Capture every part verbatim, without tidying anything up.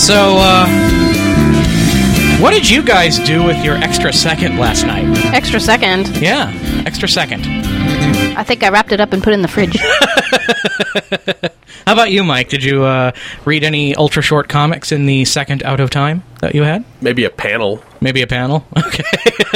So, uh, what did you guys do with your extra second last night? Extra second? Yeah, extra second. I think I wrapped it up and put it in the fridge. How about you, Mike? Did you uh, read any ultra-short comics in the second out of time that you had? Maybe a panel. Maybe a panel? Okay.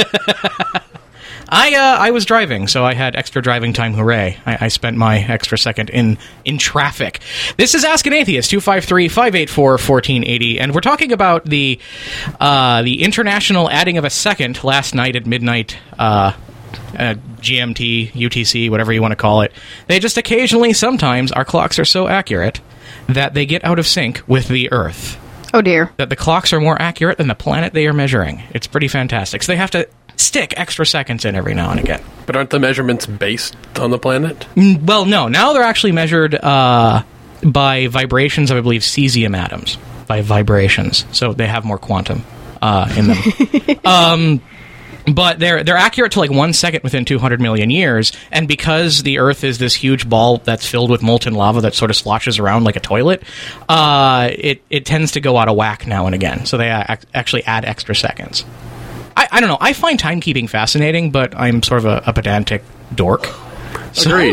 I uh, I was driving, so I had extra driving time, hooray. I, I spent my extra second in, in traffic. This is Ask an Atheist, two five three, five eight four, one four eight zero, and we're talking about the uh, the international adding of a second last night at midnight, uh, uh, G M T, U T C, whatever you want to call it. They just occasionally, sometimes, our clocks are so accurate that they get out of sync with the Earth. Oh, dear. That the clocks are more accurate than the planet they are measuring. It's pretty fantastic. So they have to stick extra seconds in every now and again. But aren't the measurements based on the planet? Mm, well, no. Now they're actually measured uh, by vibrations of, I believe, cesium atoms. By vibrations. So they have more quantum uh, in them. um, but they're they're accurate to like one second within two hundred million years. And because the Earth is this huge ball that's filled with molten lava that sort of sloshes around like a toilet, uh, it, it tends to go out of whack now and again. So they ac- actually add extra seconds. I, I don't know. I find timekeeping fascinating, but I'm sort of a, a pedantic dork. So, Agreed.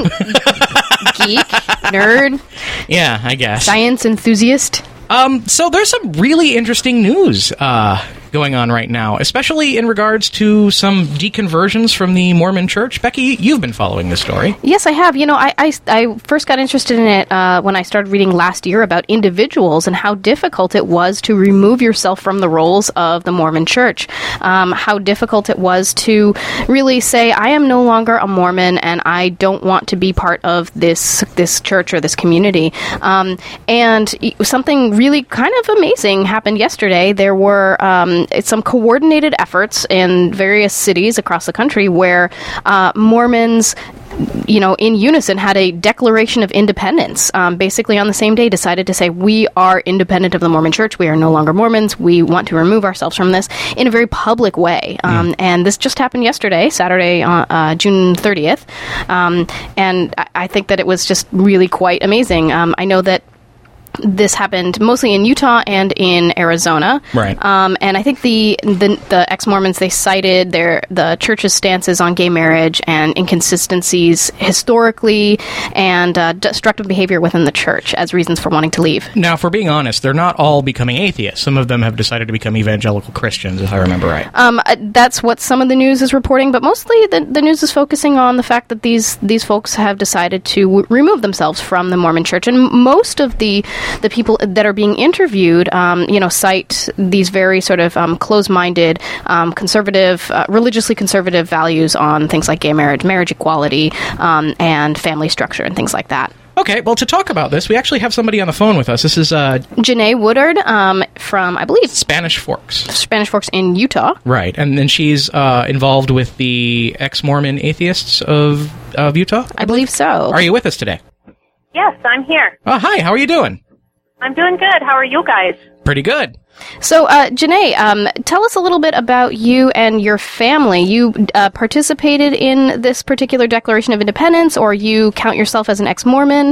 Geek, nerd, yeah, I guess. science enthusiast. Um, so there's some really interesting news uh, going on right now, especially in regards to some deconversions from the Mormon Church. Becky, you've been following this story. Yes, I have. You know, I, I, I first got interested in it uh, when I started reading last year about individuals and how difficult it was to remove yourself from the roles of the Mormon Church. Um, how difficult it was to really say, I am no longer a Mormon and I don't want to be part of this this church or this community. Um, and something really kind of amazing happened yesterday. There were um, some coordinated efforts in various cities across the country where uh, Mormons, you know, in unison had a declaration of independence. Um, basically on the same day decided to say, we are independent of the Mormon Church. We are no longer Mormons. We want to remove ourselves from this in a very public way. Um, mm. And this just happened yesterday, Saturday, uh, uh, June thirtieth. Um, and I, I think that it was just really quite amazing. Um, I know that this happened mostly in Utah and in Arizona, right? Um, and I think the, the the ex-Mormons, they cited their the church's stances on gay marriage and inconsistencies historically and uh, destructive behavior within the church as reasons for wanting to leave. Now, if we're being honest, they're not all becoming atheists. Some of them have decided to become evangelical Christians, if I remember right. Um, that's what some of the news is reporting, but mostly the, the news is focusing on the fact that these these folks have decided to w- remove themselves from the Mormon Church, and most of the the people that are being interviewed, um, you know, cite these very sort of um, close-minded, um, conservative, uh, religiously conservative values on things like gay marriage, marriage equality, um, and family structure, and things like that. Okay, well, to talk about this, we actually have somebody on the phone with us. This is uh, Janae Woodard um, from, I believe, Spanish Forks. Spanish Forks in Utah. Right, and then she's uh, involved with the ex-Mormon atheists of, of Utah? I believe so. Are you with us today? Yes, I'm here. Oh, hi, how are you doing? I'm doing good. How are you guys? Pretty good. So, uh, Janae, um, tell us a little bit about you and your family. You uh, participated in this particular Declaration of Independence, or you count yourself as an ex-Mormon?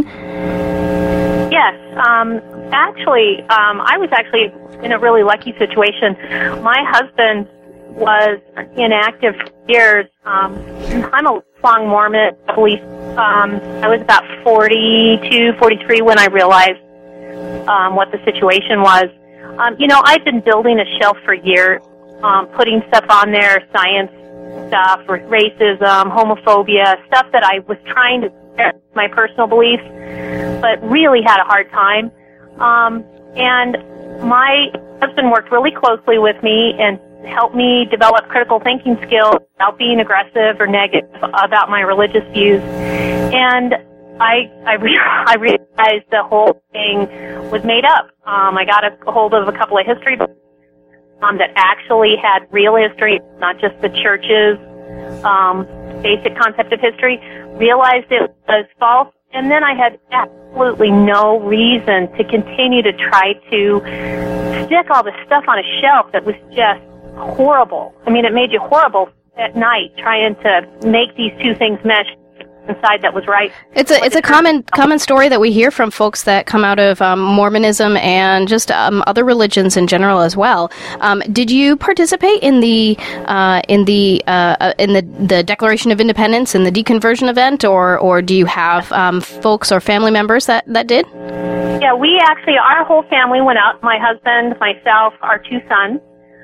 Yes. Um, actually, um, I was actually in a really lucky situation. My husband was inactive for years. Um, I'm a lifelong Mormon. I believe um, I was about forty-two, forty-three when I realized um, what the situation was. Um, you know, I've been building a shelf for years, um, putting stuff on there, science stuff, racism, homophobia, stuff that I was trying to share my personal beliefs, but really had a hard time. Um, and my husband worked really closely with me and helped me develop critical thinking skills without being aggressive or negative about my religious views. And I I, re- I realized the whole thing was made up. Um, I got a hold of a couple of history books um, that actually had real history, not just the church's um, basic concept of history. Realized it was false, and then I had absolutely no reason to continue to try to stick all this stuff on a shelf that was just horrible. I mean, it made you horrible at night trying to make these two things mesh. inside that was right. It's a it's a common common story that we hear from folks that come out of um, Mormonism and just um, other religions in general as well. Um, did you participate in the uh, in the uh, in the, the Declaration of Independence and the deconversion event, or or do you have um, folks or family members that, that did? Yeah, we actually, our whole family went out. My husband, myself, our two sons.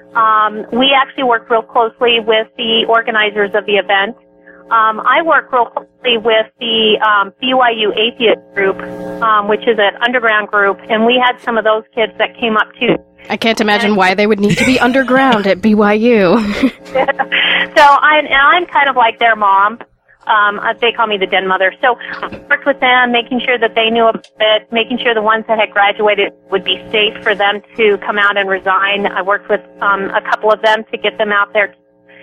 Um, we actually worked real closely with the organizers of the event. Um, I work real closely with the um, B Y U Atheist Group, um, which is an underground group, and we had some of those kids that came up too. I can't imagine why they would need to be underground at B Y U. So I'm, I'm kind of like their mom. Um, they call me the den mother. So I worked with them, making sure that they knew about it, making sure the ones that had graduated would be safe for them to come out and resign. I worked with um, a couple of them to get them out there.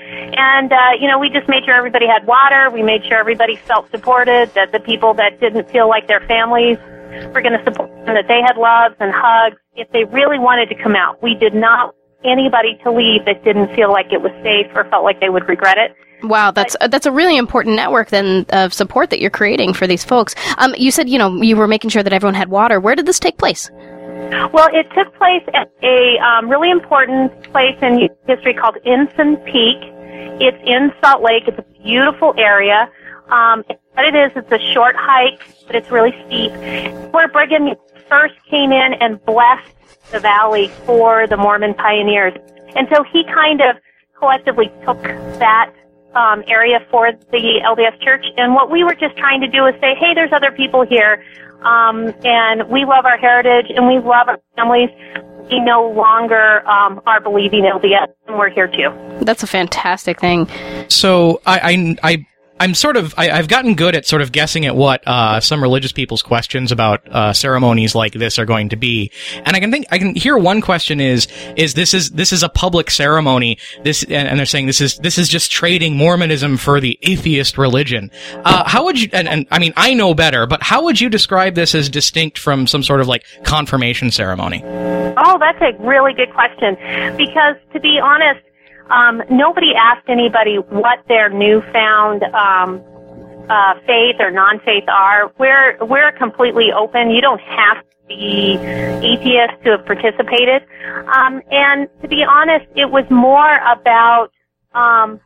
And, uh, you know, we just made sure everybody had water. We made sure everybody felt supported, that the people that didn't feel like their families were going to support them, that they had loves and hugs. If they really wanted to come out, we did not want anybody to leave that didn't feel like it was safe or felt like they would regret it. Wow, that's uh, that's a really important network then of support that you're creating for these folks. Um, you said, you know, you were making sure that everyone had water. Where did this take place? Well, it took place at a um, really important place in history called Ensign Peak. It's in Salt Lake. It's a beautiful area. Um, what it is, it's a short hike, but it's really steep. Where Brigham first came in and blessed the valley for the Mormon pioneers. And so he kind of collectively took that um, area for the L D S Church. And what we were just trying to do is say, hey, there's other people here. Um, and we love our heritage and we love our families. We no longer um, are believing L D S, and we're here too. That's a fantastic thing. So I, I, I I'm sort of I, I've gotten good at sort of guessing at what uh, some religious people's questions about uh, ceremonies like this are going to be, and I can think I can hear one question is is this is this is a public ceremony. This and, and they're saying this is this is just trading Mormonism for the atheist religion. Uh, how would you? And, and I mean I know better, but how would you describe this as distinct from some sort of like confirmation ceremony? Oh, that's a really good question, because to be honest, um, nobody asked anybody what their newfound um, uh, faith or non-faith are. We're we're completely open. You don't have to be atheist to have participated. Um, and to be honest, it was more about, um,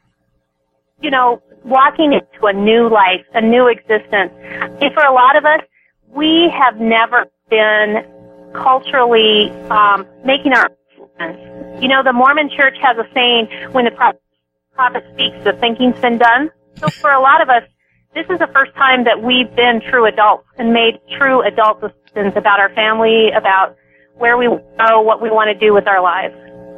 you know, walking into a new life, a new existence. And for a lot of us, we have never been culturally um, making our sense. You know, the Mormon Church has a saying, when the prophet, prophet speaks, the thinking's been done. So for a lot of us, this is the first time that we've been true adults and made true adult decisions about our family, about where we go, what we want to do with our lives.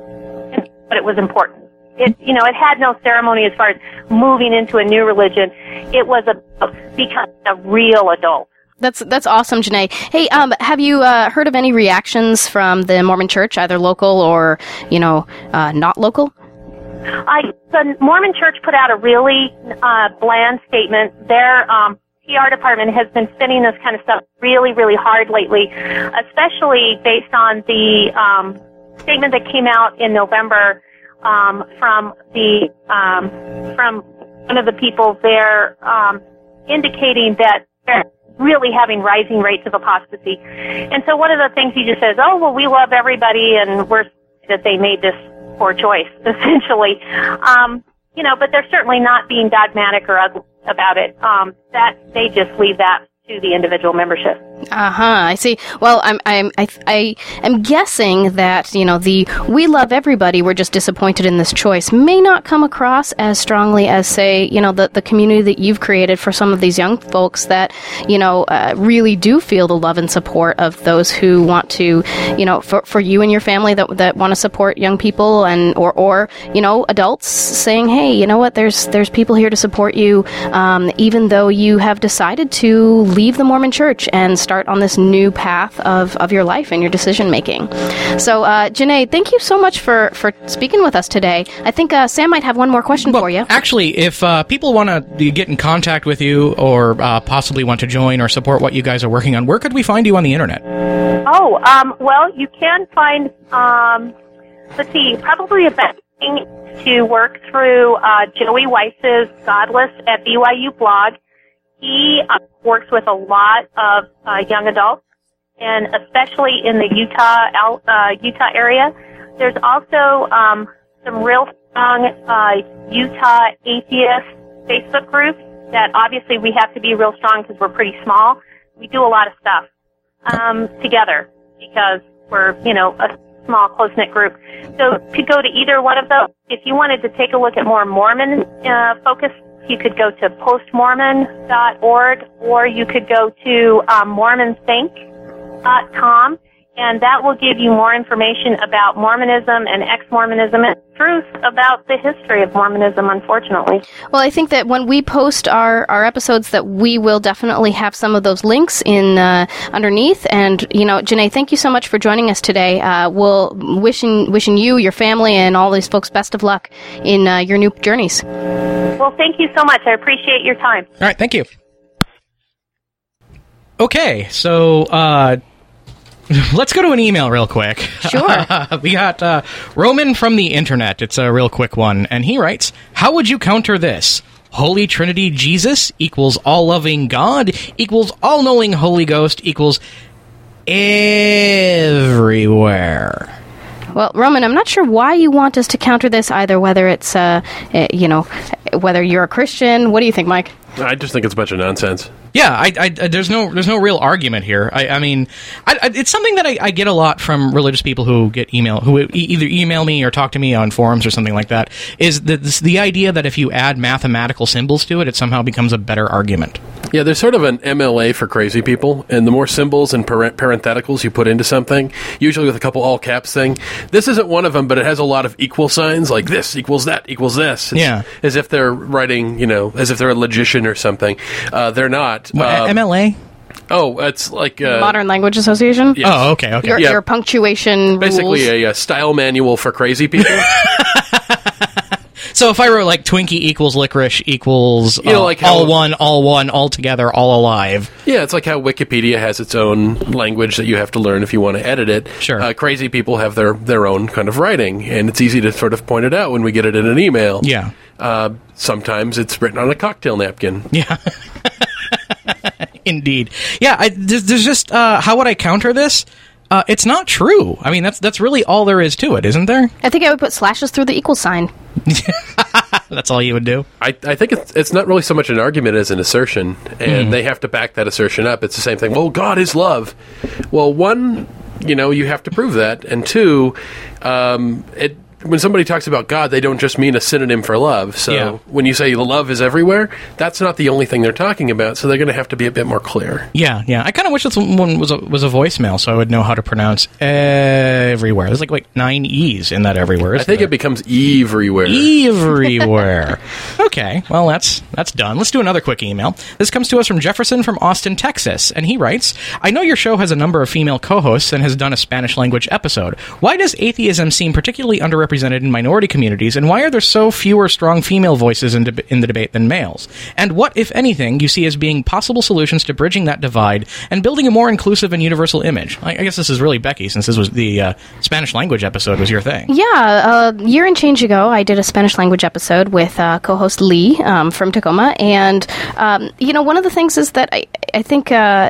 But it was important. It, you know, it had no ceremony as far as moving into a new religion. It was about becoming a real adult. That's that's awesome, Janae. Hey, um, have you uh, heard of any reactions from the Mormon Church, either local or, you know, uh, not local? Uh, the Mormon Church put out a really uh, bland statement. Their um, P R department has been spinning this kind of stuff really, really hard lately, especially based on the um, statement that came out in November um, from the um, from one of the people there, um, indicating that they're really having rising rates of apostasy. And so one of the things he just says, oh, well, we love everybody, and we're that they made this poor choice, essentially. Um, you know, but they're certainly not being dogmatic or ugly about it. Um, that they just leave that to the individual membership. Uh-huh, I see. Well, I'm, I'm, I, I am guessing that, you know, the we love everybody, we're just disappointed in this choice may not come across as strongly as, say, you know, the, the community that you've created for some of these young folks that, you know, uh, really do feel the love and support of those who want to, you know, for, for you and your family that that want to support young people and, or, or, you know, adults saying, hey, you know what, there's, there's people here to support you, um, even though you have decided to leave the Mormon Church and start on this new path of, of your life and your decision making. So, uh, Janae, thank you so much for, for speaking with us today. I think uh, Sam might have one more question well, for you. Actually, if uh, people want to get in contact with you or uh, possibly want to join or support what you guys are working on, where could we find you on the internet? Oh, um, well, you can find, um, let's see, probably a best thing to work through uh, Joey Weiss's Godless at B Y U blog. he uh, works with a lot of uh, young adults, and especially in the Utah uh, Utah area. There's also um, some real strong uh, Utah atheist Facebook groups that obviously we have to be real strong because we're pretty small. We do a lot of stuff um, together because we're, you know, a small, close-knit group. So to go to either one of those, if you wanted to take a look at more Mormon uh, focus, you could go to post mormon dot org, or you could go to um, mormon think dot com, and that will give you more information about Mormonism and ex-Mormonism and truth about the history of Mormonism, unfortunately. Well, I think that when we post our, our episodes, that we will definitely have some of those links in uh, underneath. And, you know, Janae, thank you so much for joining us today. Uh, we'll wishing wishing you, your family, and all these folks best of luck in uh, your new journeys. Well, thank you so much. I appreciate your time. All right, thank you. Okay, so uh, let's go to an email real quick. Sure. We got uh, Roman from the internet. It's a real quick one. And he writes, how would you counter this? Holy Trinity Jesus equals all-loving God equals all-knowing Holy Ghost equals everywhere. Well, Roman, I'm not sure why you want us to counter this either, whether it's, uh, you know, whether you're a Christian. What do you think, Mike? I just think it's a bunch of nonsense. Yeah, I, I, there's no there's no real argument here. I, I mean, I, I, it's something that I, I get a lot from religious people who get email, who e- either email me or talk to me on forums or something like that, is the, this, the idea that if you add mathematical symbols to it, it somehow becomes a better argument. Yeah, there's sort of an M L A for crazy people, and the more symbols and par- parentheticals you put into something, usually with a couple all caps thing, this isn't one of them, but it has a lot of equal signs, like this equals that equals this. It's yeah. As if they're writing, you know, as if they're a logician or something. Uh, they're not. Well, um, M L A? Oh, it's like... Uh, Modern Language Association? Yes. Oh, okay, okay. Your, Yeah. your punctuation Basically rules. a, a style manual for crazy people. So if I wrote like Twinkie equals licorice equals You know, uh, like how- all one, all one, all together, all alive. Yeah, it's like how Wikipedia has its own language that you have to learn if you want to edit it. Sure. Uh, crazy people have their, their own kind of writing, and it's easy to sort of point it out when we get it in an email. Yeah. Uh, sometimes it's written on a cocktail napkin. Yeah. Indeed. Yeah, I, there's, there's just, uh, how would I counter this? Uh, it's not true. I mean, that's that's really all there is to it, isn't there? I think I would put slashes through the equal sign. That's all you would do? I, I think it's, it's not really so much an argument as an assertion, and Mm. they have to back that assertion up. It's the same thing. Well, God is love. Well, one, you know, you have to prove that, and two, um, it. When somebody talks about God, they don't just mean a synonym for love. So Yeah. when you say the love is everywhere, that's not the only thing they're talking about. So they're going to have to be a bit more clear. Yeah, yeah. I kind of wish this one was a, was a voicemail, so I would know how to pronounce everywhere. There's like like nine E's in that everywhere. I isn't think there? it becomes everywhere. Everywhere. Okay, well, that's that's done. Let's do another quick email. This comes to us from Jefferson from Austin, Texas, and he writes, I know your show has a number of female co-hosts and has done a Spanish language episode. Why does atheism seem particularly underrepresented in minority communities, and why are there so fewer strong female voices in, deb- in the debate than males? And what, if anything, you see as being possible solutions to bridging that divide and building a more inclusive and universal image? I, I guess this is really Becky, since this was the uh, Spanish language episode was your thing. Yeah, a year and change ago, I did a Spanish language episode with uh, co-host Lee um, from Tacoma, and um, you know, one of the things is that I, I think uh,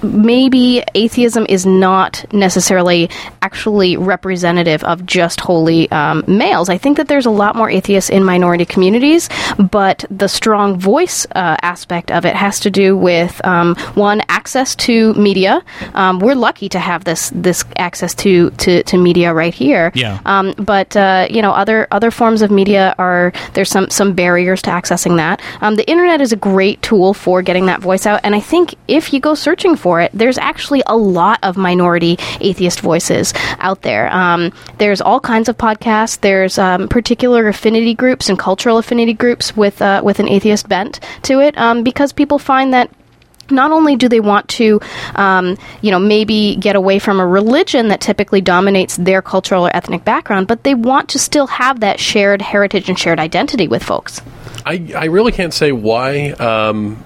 maybe atheism is not necessarily actually representative of just holy um, males. I think that there's a lot more atheists in minority communities, but the strong voice uh, aspect of it has to do with um, one, access to media. Um, we're lucky to have this this access to to, to media right here. Yeah. Um, but uh, you know, other other forms of media are there's some some barriers to accessing that. Um, the internet is a great tool for getting that voice out, and I think if you go searching for it, there's actually a lot of minority atheist voices out there. Um, there's all kinds of podcasts. There's um, particular affinity groups and cultural affinity groups with uh, with an atheist bent to it, um, because people find that not only do they want to, um, you know, maybe get away from a religion that typically dominates their cultural or ethnic background, but they want to still have that shared heritage and shared identity with folks. I, I really can't say why um,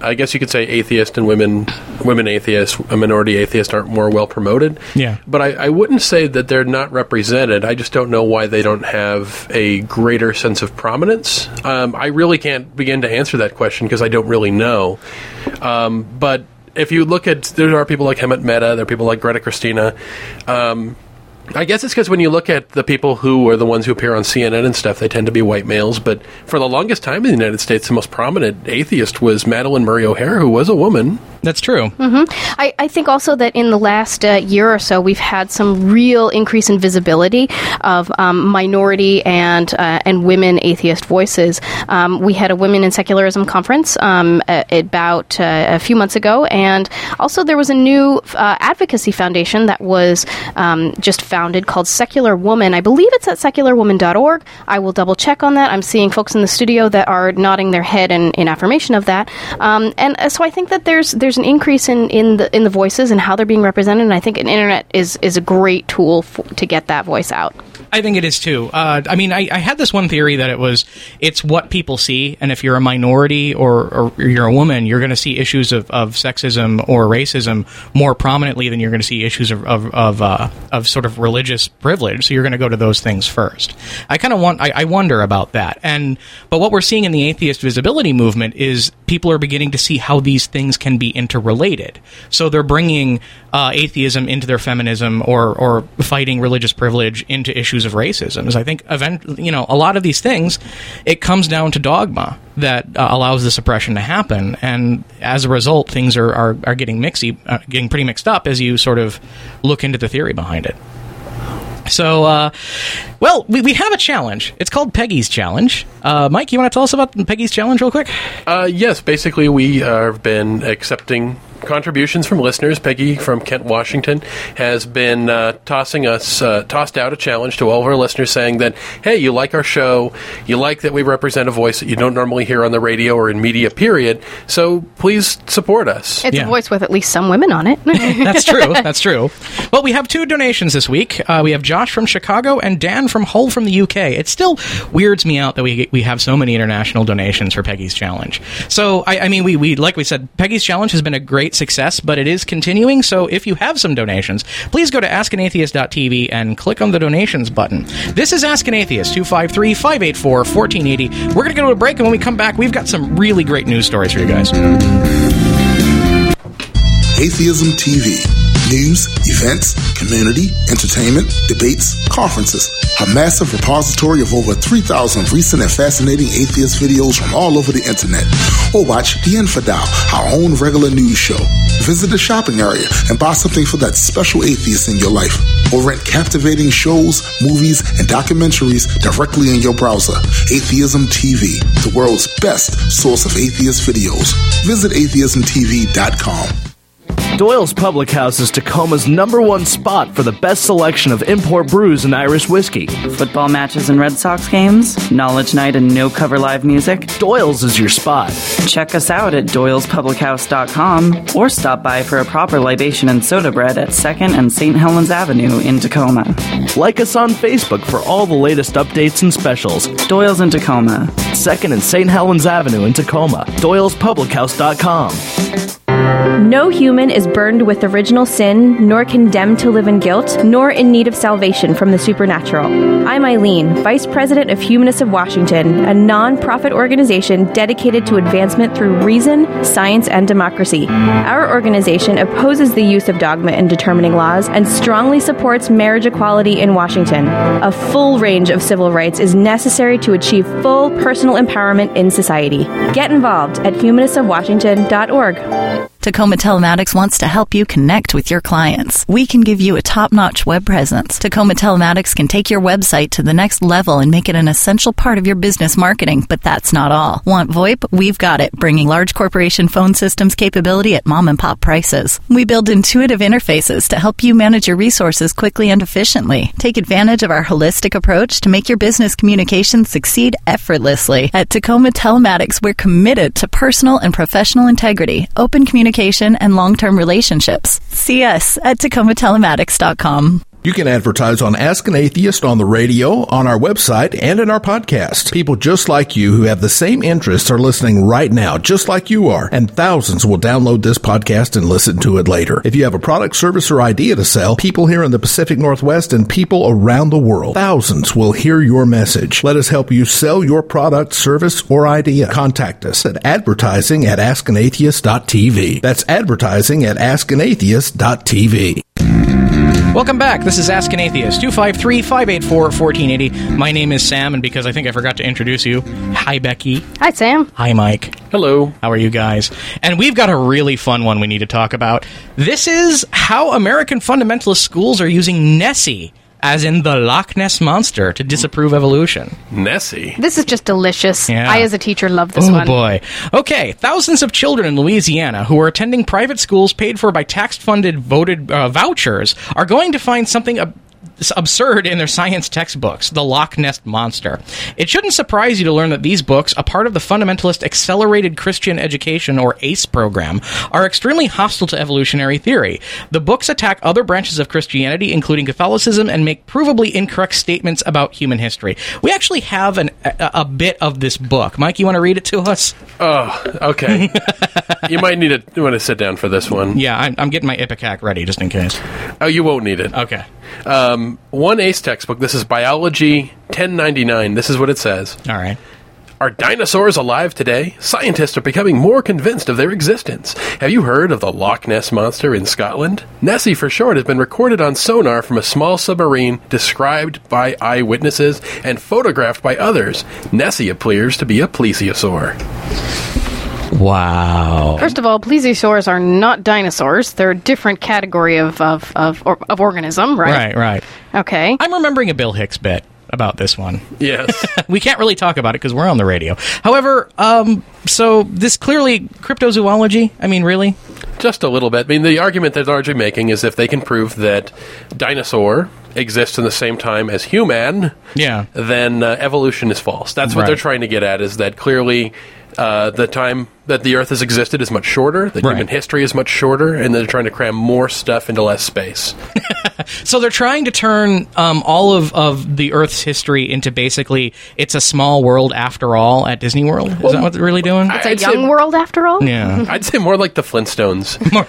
I guess you could say atheist and women, women atheists, a minority atheist aren't more well promoted. Yeah. But I, I wouldn't say that they're not represented. I just don't know why they don't have a greater sense of prominence. Um, I really can't begin to answer that question because I don't really know. Um, but if you look at, there are people like Hemant Mehta, there are people like Greta Christina. Um, I guess it's because when you look at the people who are the ones who appear on C N N and stuff, they tend to be white males. But for the longest time in the United States, the most prominent atheist was Madalyn Murray O'Hair, who was a woman. That's true. Mm-hmm. I, I think also that in the last uh, year or so, we've had some real increase in visibility of um, minority and uh, and women atheist voices. Um, we had a Women in Secularism conference um, a, about uh, a few months ago, and also there was a new uh, advocacy foundation that was um, just founded called Secular Woman. I believe it's at secular woman dot org. I will double check on that. I'm seeing folks in the studio that are nodding their head in, in affirmation of that. Um, and uh, so I think that there's there's an increase in, in the in the voices and how they're being represented, and I think an internet is, is a great tool for, to get that voice out. I think it is too. Uh, I mean, I, I had this one theory that it was, it's what people see, and if you're a minority or, or you're a woman, you're going to see issues of, of sexism or racism more prominently than you're going to see issues of of of, uh, of sort of religious privilege. So you're going to go to those things first. I kind of want, I, I wonder about that. And but what we're seeing in the atheist visibility movement is people are beginning to see how these things can be interrelated. So they're bringing uh, atheism into their feminism, or or fighting religious privilege into issues of racism. Is I think event, you know, a lot of these things, it comes down to dogma that uh, allows this oppression to happen, and as a result, things are are, are getting mixy, uh, getting pretty mixed up as you sort of look into the theory behind it. So, uh, well, we, we have a challenge. It's called Peggy's Challenge. Uh, Mike, you want to tell us about Peggy's Challenge real quick? Uh, yes, basically we uh, have been accepting contributions from listeners. Peggy from Kent, Washington, has been uh, tossing us, uh, tossed out a challenge to all of our listeners saying that, hey, you like our show, you like that we represent a voice that you don't normally hear on the radio or in media, period, so please support us. It's yeah. a voice with at least some women on it. That's true, that's true. Well, we have two donations this week. Uh, we have Josh from Chicago and Dan from Hull from the U K. It still weirds me out that we we have so many international donations for Peggy's Challenge. So, I, I mean, we, we like we said, Peggy's Challenge has been a great success, but it is continuing, so if you have some donations, please go to ask an atheist dot t v and click on the donations button. This is Ask an Atheist, two five three, five eight four, one four eight zero. We're going to go to a break, and when we come back, we've got some really great news stories for you guys. Atheism T V. News, events, community, entertainment, debates, conferences. A massive repository of over three thousand recent and fascinating atheist videos from all over the internet. Or watch The Infidel, our own regular news show. Visit the shopping area and buy something for that special atheist in your life. Or rent captivating shows, movies, and documentaries directly in your browser. Atheism T V, the world's best source of atheist videos. Visit atheism t v dot com. Doyle's Public House is Tacoma's number one spot for the best selection of import brews and Irish whiskey. Football matches and Red Sox games, Knowledge Night and No Cover Live music. Doyle's is your spot. Check us out at doyles public house dot com or stop by for a proper libation and soda bread at second and Saint Helens Avenue in Tacoma. Like us on Facebook for all the latest updates and specials. Doyle's in Tacoma. second and Saint Helens Avenue in Tacoma. doyles public house dot com. No human is burned with original sin, nor condemned to live in guilt, nor in need of salvation from the supernatural. I'm Eileen, Vice President of Humanists of Washington, a non-profit organization dedicated to advancement through reason, science, and democracy. Our organization opposes the use of dogma in determining laws and strongly supports marriage equality in Washington. A full range of civil rights is necessary to achieve full personal empowerment in society. Get involved at humanists of washington dot org. Tacoma Telematics wants to help you connect with your clients. We can give you a top-notch web presence. Tacoma Telematics can take your website to the next level and make it an essential part of your business marketing, but that's not all. Want VoIP? We've got it, bringing large corporation phone systems capability at mom-and-pop prices. We build intuitive interfaces to help you manage your resources quickly and efficiently. Take advantage of our holistic approach to make your business communications succeed effortlessly. At Tacoma Telematics, we're committed to personal and professional integrity, open communication, and long-term relationships. See us at tacoma telematics dot com. You can advertise on Ask an Atheist on the radio, on our website, and in our podcast. People just like you who have the same interests are listening right now, just like you are, and thousands will download this podcast and listen to it later. If you have a product, service, or idea to sell, people here in the Pacific Northwest and people around the world, thousands will hear your message. Let us help you sell your product, service, or idea. Contact us at advertising at ask an atheist dot t v. That's advertising at ask an atheist dot t v. Welcome back. This is Ask an Atheist, two five three, five eight four, one four eight zero. My name is Sam, and because I think I forgot to introduce you, hi, Becky. Hi, Sam. Hi, Mike. Hello. How are you guys? And we've got a really fun one we need to talk about. This is how American fundamentalist schools are using Nessie, as in the Loch Ness Monster, to disapprove evolution. Nessie? This is just delicious. Yeah. I, as a teacher, love this oh, one. Oh, boy. Okay, thousands of children in Louisiana who are attending private schools paid for by tax-funded voted uh, vouchers are going to find something ab- absurd in their science textbooks, the Loch Ness Monster. It shouldn't surprise you to learn that these books, a part of the fundamentalist Accelerated Christian Education, or ACE program, are extremely hostile to evolutionary theory. The books attack other branches of Christianity, including Catholicism, and make provably incorrect statements about human history. We actually have an, a, a bit of this book. Mike, you want to read it to us? Oh, okay. You might need to you want to sit down for this one. Yeah, I'm, I'm getting my Ipecac ready, just in case. Oh, you won't need it. Okay. Um, one ACE textbook, this is Biology ten ninety-nine. This is what it says. All right. Are dinosaurs alive today? Scientists are becoming more convinced of their existence. Have you heard of the Loch Ness Monster in Scotland? Nessie, for short, has been recorded on sonar from a small submarine, described by eyewitnesses and photographed by others. Nessie appears to be a plesiosaur. Wow. First of all, plesiosaurs are not dinosaurs. They're a different category of of, of, or, of organism, right? Right, right. Okay. I'm remembering a Bill Hicks bit about this one. Yes. We can't really talk about it because we're on the radio. However, um, so this clearly cryptozoology, I mean, really? Just a little bit. I mean, the argument they're largely making is if they can prove that dinosaur exists in the same time as human, yeah, then uh, evolution is false. That's what right. they're trying to get at, is that clearly uh, the time that the Earth has existed is much shorter, that right. human history is much shorter, and they're trying to cram more stuff into less space. So they're trying to turn um, all of, of the Earth's history into basically, it's a small world after all at Disney World? Is well, that what they're really doing? It's a I'd young say, world after all? Yeah. I'd say more like the Flintstones. More,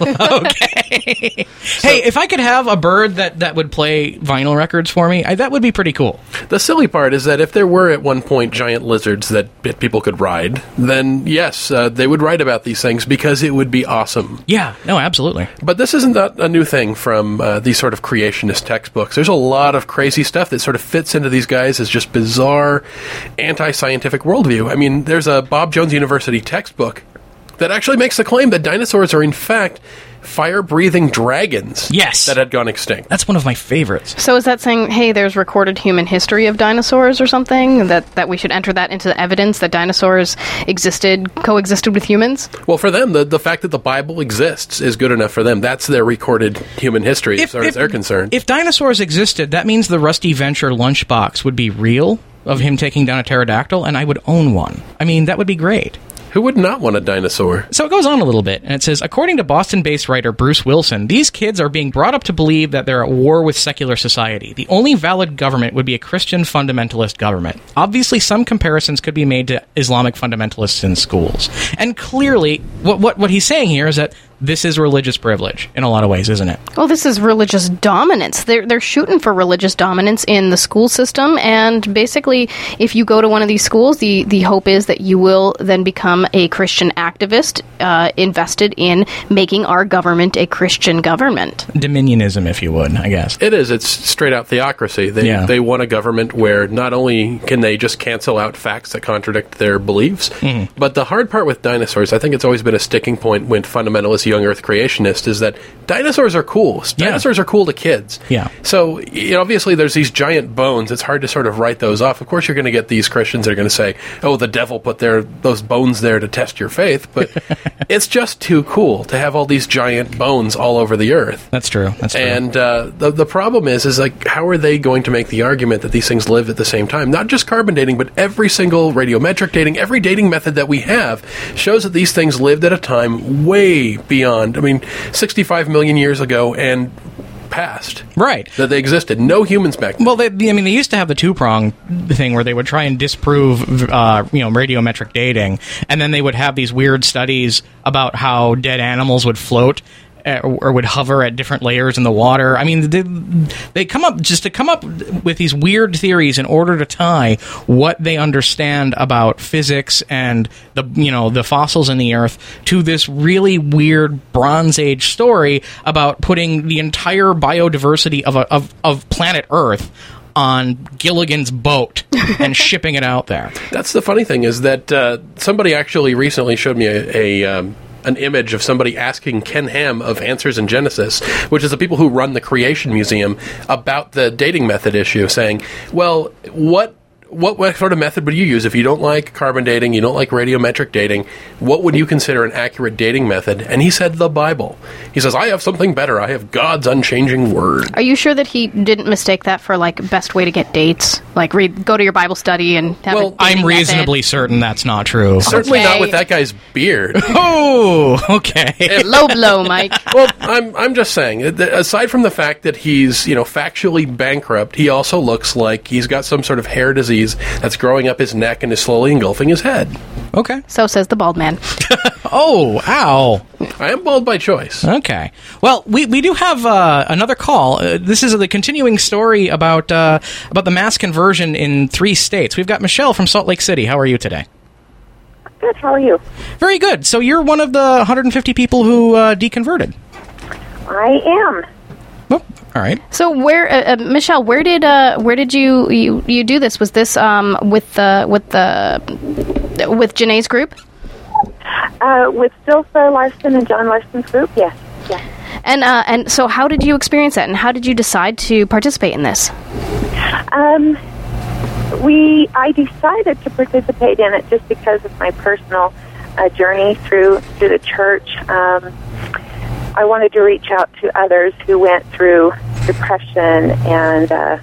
okay. So, hey, if I could have a bird that, that would play vinyl records for me, I, that would be pretty cool. The silly part is that if there were at one point giant lizards that people could ride, then yes, uh, they would write about these things because it would be awesome. Yeah, no, absolutely. But this isn't that a new thing from uh, these sort of creationist textbooks. There's a lot of crazy stuff that sort of fits into these guys as just bizarre, anti-scientific worldview. I mean, there's a Bob Jones University textbook that actually makes the claim that dinosaurs are in fact fire-breathing dragons yes. that had gone extinct. That's one of my favorites. So is that saying, hey, there's recorded human history of dinosaurs or something, that, that we should enter that into the evidence that dinosaurs existed, coexisted with humans? Well, for them, the, the fact that the Bible exists is good enough for them. That's their recorded human history, if, as far if, as they're concerned. If dinosaurs existed, that means the Rusty Venture lunchbox would be real, of him taking down a pterodactyl, and I would own one. I mean, that would be great. Who would not want a dinosaur? So it goes on a little bit, and it says, according to Boston-based writer Bruce Wilson, these kids are being brought up to believe that they're at war with secular society. The only valid government would be a Christian fundamentalist government. Obviously, some comparisons could be made to Islamic fundamentalists in schools. And clearly, what what, what he's saying here is that this is religious privilege in a lot of ways, isn't it? Well, this is religious dominance. They're, they're shooting for religious dominance in the school system, and basically, if you go to one of these schools, the, the hope is that you will then become a Christian activist uh, invested in making our government a Christian government. Dominionism, if you would, I guess. It is. It's straight out theocracy. They, yeah. they want a government where not only can they just cancel out facts that contradict their beliefs, mm-hmm. but the hard part with dinosaurs, I think it's always been a sticking point with fundamentalist young earth creationists, is that dinosaurs are cool. Dinosaurs yeah. are cool to kids. Yeah. So, you know, obviously there's these giant bones. It's hard to sort of write those off. Of course, you're going to get these Christians that are going to say, oh, the devil put their those bones there to test your faith, but it's just too cool to have all these giant bones all over the earth. That's true. That's true. And uh, the the problem is, is like, how are they going to make the argument that these things live at the same time? Not just carbon dating, but every single radiometric dating, every dating method that we have shows that these things lived at a time way beyond, I mean, sixty-five million years ago, and past. Right. That they existed. No humans back then. Well, they, I mean, they used to have the two-prong thing where they would try and disprove, uh, you know, radiometric dating, and then they would have these weird studies about how dead animals would float or would hover at different layers in the water. I mean, they, they come up just to come up with these weird theories in order to tie what they understand about physics and the you know the fossils in the earth to this really weird Bronze Age story about putting the entire biodiversity of a, of of planet Earth on Gilligan's boat and shipping it out there. That's the funny thing is that uh, somebody actually recently showed me a. a um, an image of somebody asking Ken Ham of Answers in Genesis, which is the people who run the Creation Museum, about the dating method issue, saying, well, what What, what sort of method would you use if you don't like carbon dating, you don't like radiometric dating? What would you consider an accurate dating method? And he said the Bible. He says, I have something better. I have God's unchanging word. Are you sure that he didn't mistake that for, like, best way to get dates? Like, read, go to your Bible study and have well, a dating I'm reasonably method? certain that's not true. Certainly Okay. not with that guy's beard. Oh, okay. Low blow, Mike. Well, I'm I'm just saying, that aside from the fact that he's, you know, factually bankrupt, he also looks like he's got some sort of hair disease that's growing up his neck and is slowly engulfing his head. Okay. So says the bald man. Oh, ow. I am bald by choice. Okay. Well, we, we do have uh, another call. Uh, this is the continuing story about uh, about the mass conversion in three states. We've got Michelle from Salt Lake City. How are you today? Good. How are you? Very good. So you're one of the one hundred fifty people who uh, deconverted. I am. Well, all right. So where, uh, uh, Michelle, where did uh, where did you, you you do this? Was this um, with the with the with Janae's group? Uh, with Silva Larson and John Larson's group, yes. yes. And uh, and so how did you experience that, and how did you decide to participate in this? Um, we I decided to participate in it just because of my personal uh, journey through through the church. Um, I wanted to reach out to others who went through depression and uh,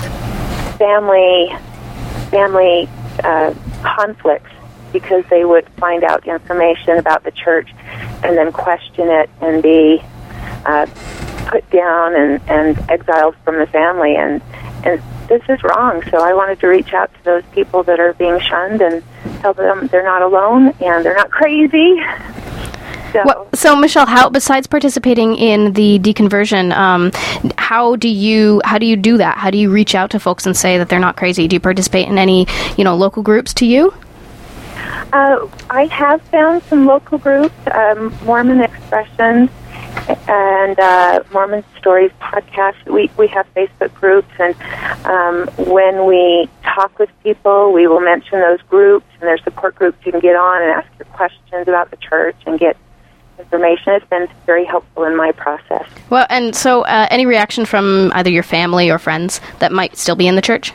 family family uh, conflicts, because they would find out information about the church and then question it and be uh, put down and, and exiled from the family. And, and this is wrong. So I wanted to reach out to those people that are being shunned and tell them they're not alone and they're not crazy. So, Well, so Michelle, how besides participating in the deconversion, um, how do you how do you do that? How do you reach out to folks and say that they're not crazy? Do you participate in any, you know, local groups to you? Uh, I have found some local groups, um, Mormon Expressions and uh, Mormon Stories podcast. We we have Facebook groups, and um, when we talk with people, we will mention those groups and their support groups. You can get on and ask your questions about the church and get information. It's been very helpful in my process. Well, and so uh, any reaction from either your family or friends that might still be in the church?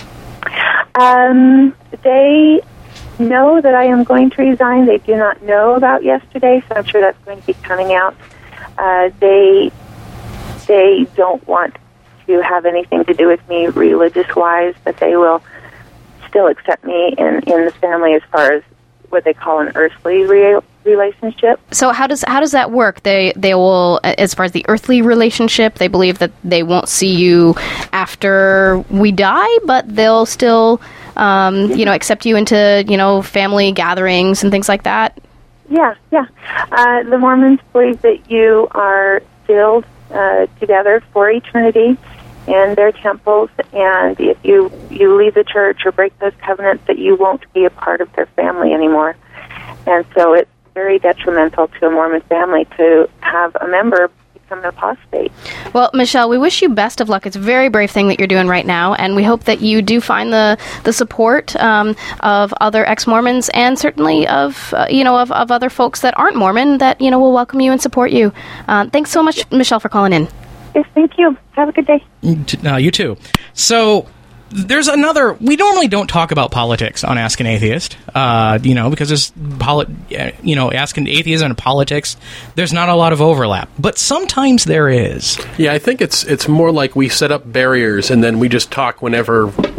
Um, they know that I am going to resign. They do not know about yesterday, so I'm sure that's going to be coming out. Uh, they they don't want to have anything to do with me religious-wise, but they will still accept me in, in the family as far as what they call an earthly re- relationship. So how does how does that work? They they will, as far as the earthly relationship, they believe that they won't see you after we die, but they'll still, um, you know, accept you into, you know, family gatherings and things like that. Yeah, yeah. Uh, the Mormons believe that you are sealed uh, together for eternity in their temples, and if you, you leave the church or break those covenants, that you won't be a part of their family anymore. And so it's very detrimental to a Mormon family to have a member become an apostate. Well, Michelle, we wish you best of luck. It's a very brave thing that you're doing right now, and we hope that you do find the the support um, of other ex-Mormons and certainly of uh, you know of, of other folks that aren't Mormon that you know will welcome you and support you. Uh, thanks so much, Michelle, for calling in. Yes, thank you. Have a good day. Uh, you too. So there's another. We normally don't talk about politics on Ask an Atheist, uh, you know, because there's, poli- you know, Ask an Atheist and politics. There's not a lot of overlap, but sometimes there is. Yeah, I think it's it's more like we set up barriers and then we just talk whenever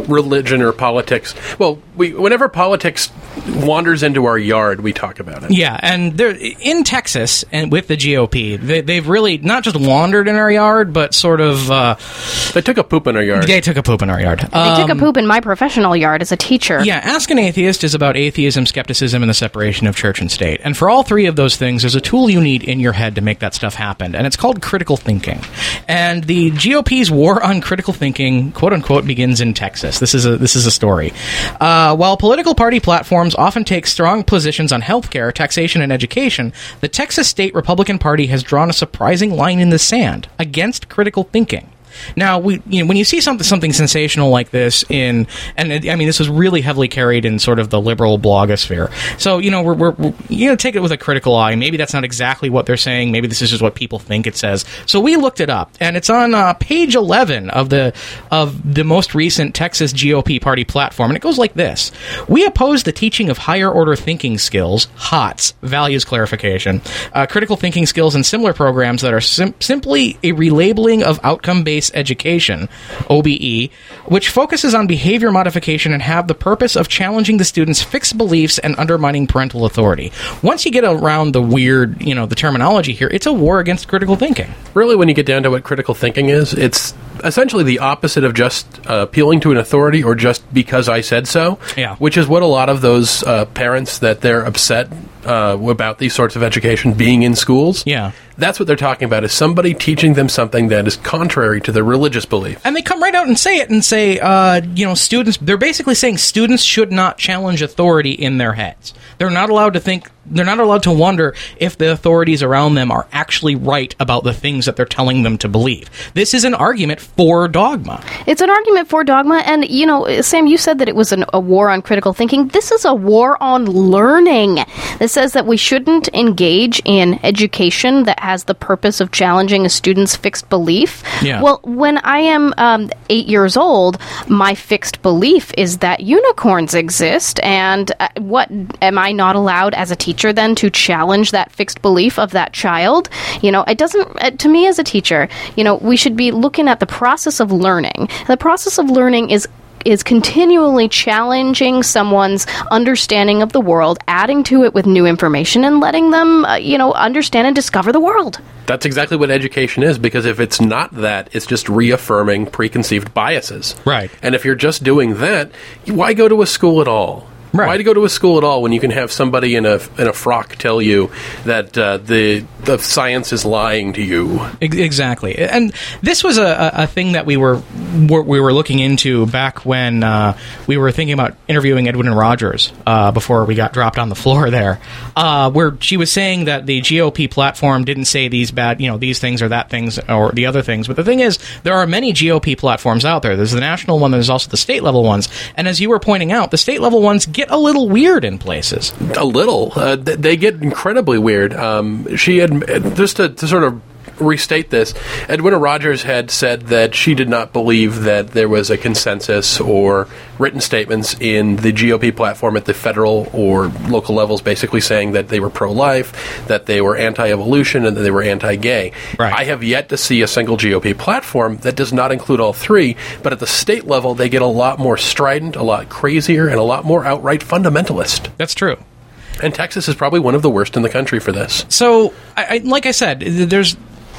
religion or politics, well, we, whenever politics wanders into our yard, we talk about it. Yeah, and they're, in Texas, and with the G O P, they, they've really not just wandered in our yard, but sort of... Uh, they took a poop in our yard. They took a poop in our yard. They um, took a poop in my professional yard as a teacher. Yeah, Ask an Atheist is about atheism, skepticism, and the separation of church and state. And for all three of those things, there's a tool you need in your head to make that stuff happen, and it's called critical thinking. And the G O P's war on critical thinking, quote-unquote, begins in Texas. This is a, this is a story. Uh, while political party platforms often take strong positions on healthcare, taxation, and education, the Texas State Republican Party has drawn a surprising line in the sand against critical thinking. Now, we, you know, when you see something something sensational like this in, and it, I mean, this was really heavily carried in sort of the liberal blogosphere. So, you know, we're, we're, we're you know, take it with a critical eye. Maybe that's not exactly what they're saying. Maybe this is just what people think it says. So we looked it up, and it's on uh, page eleven of the of the most recent Texas G O P party platform, and it goes like this: we oppose the teaching of higher order thinking skills, HOTS, values clarification, uh, critical thinking skills, and similar programs that are sim- simply a relabeling of outcome-based education, O B E, which focuses on behavior modification and have the purpose of challenging the students' fixed beliefs and undermining parental authority. Once you get around the weird, you know, the terminology here, it's a war against critical thinking. Really, when you get down to what critical thinking is, it's essentially the opposite of just uh, appealing to an authority or just because I said so, yeah. Which is what a lot of those uh, parents that they're upset uh, about these sorts of education being in schools. Yeah. That's what they're talking about, is somebody teaching them something that is contrary to their religious belief. And they come right out and say it and say, uh, you know, students, they're basically saying students should not challenge authority in their heads. They're not allowed to think, they're not allowed to wonder if the authorities around them are actually right about the things that they're telling them to believe. This is an argument for dogma. It's an argument for dogma, and, you know, Sam, you said that it was an, a war on critical thinking. This is a war on learning. That says that we shouldn't engage in education that has the purpose of challenging a student's fixed belief. Yeah. Well, when I am um, eight years old, my fixed belief is that unicorns exist, and uh, what am I not allowed as a teacher then to challenge that fixed belief of that child? You know, it doesn't, uh, to me as a teacher, you know, we should be looking at the process of learning. The process of learning is is continually challenging someone's understanding of the world, adding to it with new information, and letting them, uh, you know, understand and discover the world. That's exactly what education is, because if it's not that, it's just reaffirming preconceived biases. Right. And if you're just doing that, why go to a school at all? Right. Why to go to a school at all when you can have somebody in a in a frock tell you that uh, the the science is lying to you? Exactly, and this was a, a thing that we were we were looking into back when uh, we were thinking about interviewing Edwin and Rogers uh, before we got dropped on the floor there, uh, where she was saying that the G O P platform didn't say these bad, you know, these things or that things or the other things. But the thing is, there are many G O P platforms out there. There's the national one. There's also the state level ones. And as you were pointing out, the state level ones get a little weird in places. A little. Uh, th- they get incredibly weird. Um, she had, just to, to sort of restate this, Edwina Rogers had said that she did not believe that there was a consensus or written statements in the G O P platform at the federal or local levels basically saying that they were pro-life, that they were anti-evolution, and that they were anti-gay. Right. I have yet to see a single G O P platform that does not include all three, but at the state level they get a lot more strident, a lot crazier, and a lot more outright fundamentalist. That's true. And Texas is probably one of the worst in the country for this. So, I, I, like I said, there's...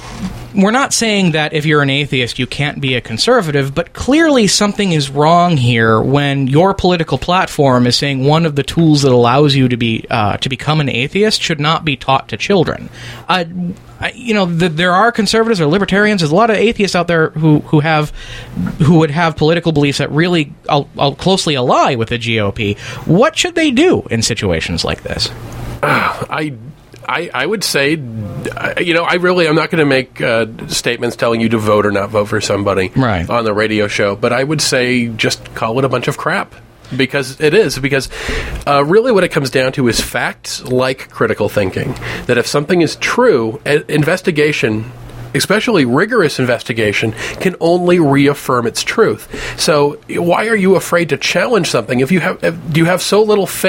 We're not saying that if you're an atheist, you can't be a conservative, but clearly something is wrong here when your political platform is saying one of the tools that allows you to be uh, to become an atheist should not be taught to children. Uh, I, you know, the, there are conservatives or libertarians. There's a lot of atheists out there who, who have who would have political beliefs that really I'll, I'll closely ally with the G O P. What should they do in situations like this? Uh, I. I, I would say, you know, I really, I'm not going to make uh, statements telling you to vote or not vote for somebody right. on the radio show, but I would say just call it a bunch of crap. Because it is, because uh, really what it comes down to is facts like critical thinking. That if something is true, a- investigation, especially rigorous investigation, can only reaffirm its truth. So why are you afraid to challenge something? If you have, if, do you have so little faith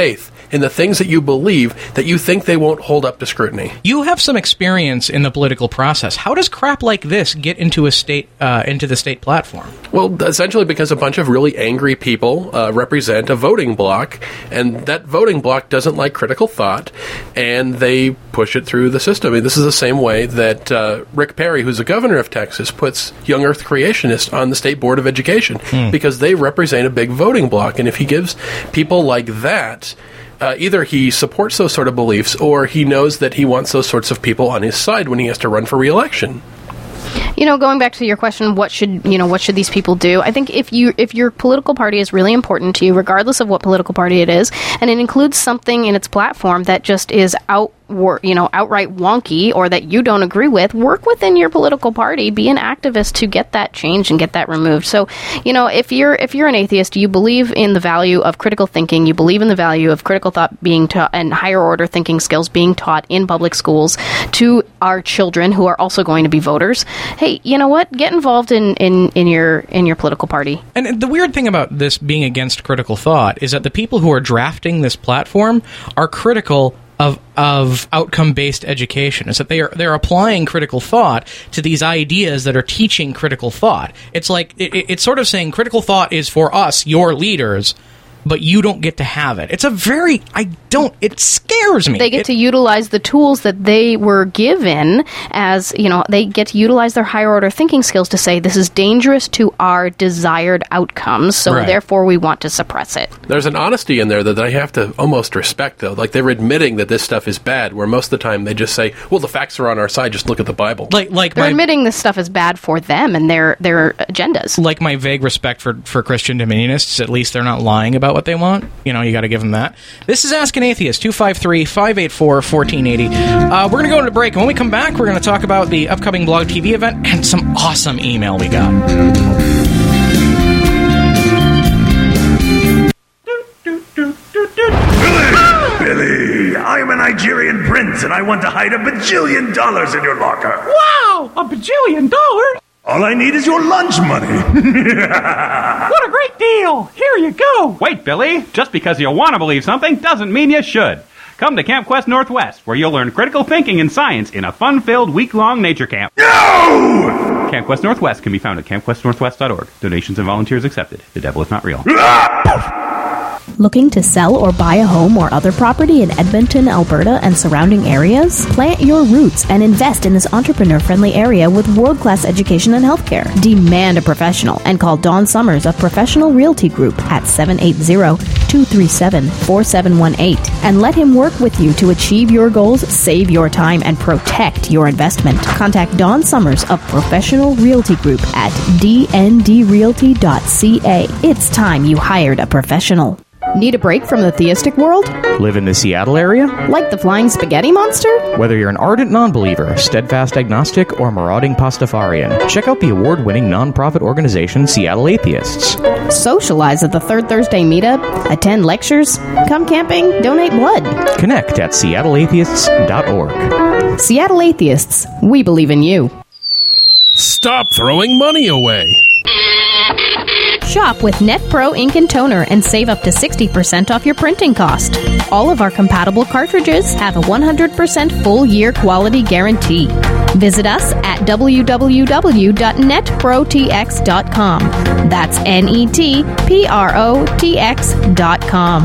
in the things that you believe that you think they won't hold up to scrutiny. You have some experience in the political process. How does crap like this get into a state uh, into the state platform? Well, essentially because a bunch of really angry people uh, represent a voting bloc, and that voting bloc doesn't like critical thought, and they push it through the system. I mean, this is the same way that uh, Rick Perry, who's the governor of Texas, puts young earth creationists on the state board of education mm. because they represent a big voting bloc. And if he gives people like that, uh, either he supports those sort of beliefs or he knows that he wants those sorts of people on his side when he has to run for re-election. You know, going back to your question, what should you know? What should these people do? I think if you if your political party is really important to you, regardless of what political party it is, and it includes something in its platform that just is out. Wor- you know, outright wonky or that you don't agree with, work within your political party, be an activist to get that changed and get that removed. So, you know, if you're if you're an atheist, you believe in the value of critical thinking, you believe in the value of critical thought being taught and higher order thinking skills being taught in public schools to our children who are also going to be voters. Hey, you know what? Get involved in, in, in your in your political party. And the weird thing about this being against critical thought is that the people who are drafting this platform are critical of of outcome-based education, is that they are they're applying critical thought to these ideas that are teaching critical thought. It's like it, it's sort of saying critical thought is for us, your leaders, but you don't get to have it. It's a very I don't. It scares me. They get it, to utilize the tools that they were given as, you know, they get to utilize their higher order thinking skills to say this is dangerous to our desired outcomes, so right. therefore we want to suppress it. There's an honesty in there that I have to almost respect, though. Like, they're admitting that this stuff is bad, where most of the time they just say, well, the facts are on our side, just look at the Bible. Like, like They're my, admitting this stuff is bad for them and their, their agendas. Like my vague respect for, for Christian Dominionists, at least they're not lying about what they want. You know, you got to give them that. This is Ask an Atheist, two five three, five eight four, one four eight zero. Uh, we're going to go into break. When we come back, we're going to talk about the upcoming Blog T V event and some awesome email we got. Billy, I am a Nigerian prince, and I want to hide a bajillion dollars in your locker. Wow, a bajillion dollars? All I need is your lunch money. What a great deal! Here you go! Wait, Billy, just because you want to believe something doesn't mean you should. Come to Camp Quest Northwest, where you'll learn critical thinking and science in a fun-filled week-long nature camp. No! Camp Quest Northwest can be found at camp quest northwest dot org. Donations and volunteers accepted. The devil is not real. Looking to sell or buy a home or other property in Edmonton, Alberta, and surrounding areas? Plant your roots and invest in this entrepreneur-friendly area with world-class education and healthcare. Demand a professional and call Don Summers of Professional Realty Group at seven eight zero, two three seven, four seven one eight and let him work with you to achieve your goals, save your time, and protect your investment. Contact Don Summers of Professional Realty Group at d n d realty dot c a. It's time you hired a professional. Need a break from the theistic world? Live in the Seattle area? Like the flying spaghetti monster? Whether you're an ardent non-believer, steadfast agnostic, or marauding Pastafarian, check out the award-winning non-profit organization Seattle Atheists. Socialize at the Third Thursday meetup, attend lectures, come camping, donate blood. Connect at seattle atheists dot org. Seattle Atheists, we believe in you. Stop throwing money away. Shop with NetPro Ink and Toner and save up to sixty percent off your printing cost. All of our compatible cartridges have a one hundred percent full year quality guarantee. Visit us at w w w dot net pro t x dot com. That's N E T P R O T X dot com.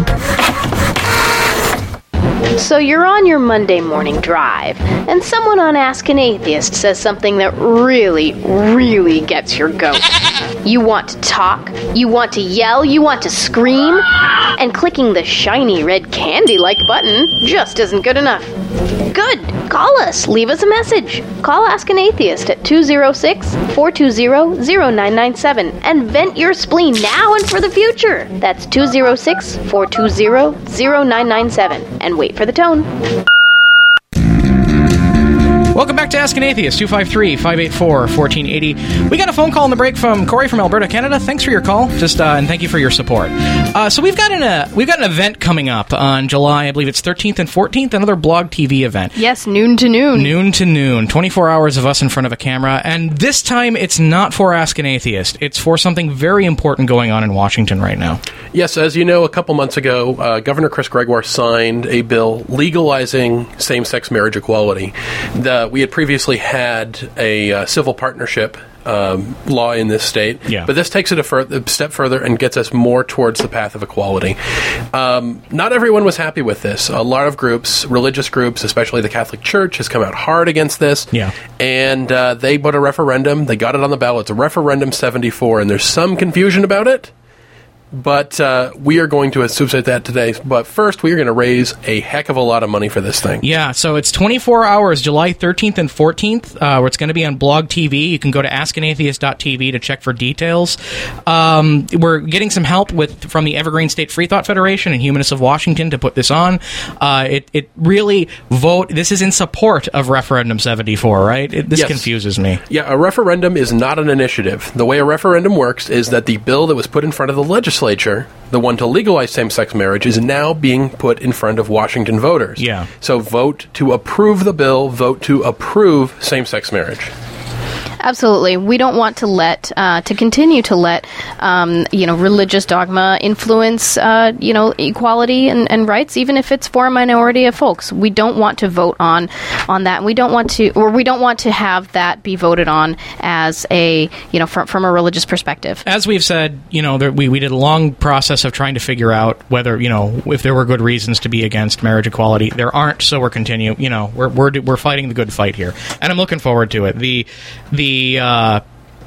So you're on your Monday morning drive, and someone on Ask an Atheist says something that really, really gets your goat. You want to talk, you want to yell, you want to scream, and clicking the shiny red candy-like button just isn't good enough. Good! Call us! Leave us a message! Call Ask an Atheist at two oh six, four two zero, zero nine nine seven and vent your spleen now and for the future! That's two oh six, four two zero, zero nine nine seven and wait for the tone. Welcome back to Ask an Atheist, two five three, five eight four, one four eight zero. We got a phone call in the break from Corey from Alberta, Canada. Thanks for your call, just uh, and thank you for your support. Uh, so we've got an uh, we've got an event coming up on July, I believe it's thirteenth and fourteenth, another Blog T V event. Yes, noon to noon. Noon to noon, twenty-four hours of us in front of a camera, and this time it's not for Ask an Atheist. It's for something very important going on in Washington right now. Yes, as you know, a couple months ago, uh, Governor Chris Gregoire signed a bill legalizing same-sex marriage equality. The, we had previously had a uh, civil partnership um, law in this state, yeah. but this takes it a, fur- a step further and gets us more towards the path of equality. Um, not everyone was happy with this. A lot of groups, religious groups, especially the Catholic Church, has come out hard against this, yeah. and uh, they put a referendum. They got it on the ballot. It's a referendum seventy-four, and there's some confusion about it. But uh, we are going to associate that today. But first, we are going to raise a heck of a lot of money for this thing. Yeah, so it's twenty-four hours, July thirteenth and fourteenth, uh, where it's going to be on Blog T V. You can go to ask an atheist dot t v to check for details. Um, we're getting some help with from the Evergreen State Free Thought Federation and Humanists of Washington to put this on. Uh, it, it really vote. This is in support of Referendum seventy-four, right? It, this Yes. confuses me. Yeah, a referendum is not an initiative. The way a referendum works is that the bill that was put in front of the legislature, the one to legalize same-sex marriage, is now being put in front of Washington voters. Yeah. So vote to approve the bill, vote to approve same-sex marriage. Absolutely. We don't want to let, uh, to continue to let, um, you know, religious dogma influence, uh, you know, equality and, and rights, even if it's for a minority of folks. We don't want to vote on, on that. We don't want to, or we don't want to have that be voted on as a, you know, from, from a religious perspective. As we've said, you know, there, we, we did a long process of trying to figure out whether, you know, if there were good reasons to be against marriage equality. There aren't, so we're continue, you know, we're, we're, we're fighting the good fight here. And I'm looking forward to it. The, the, uh,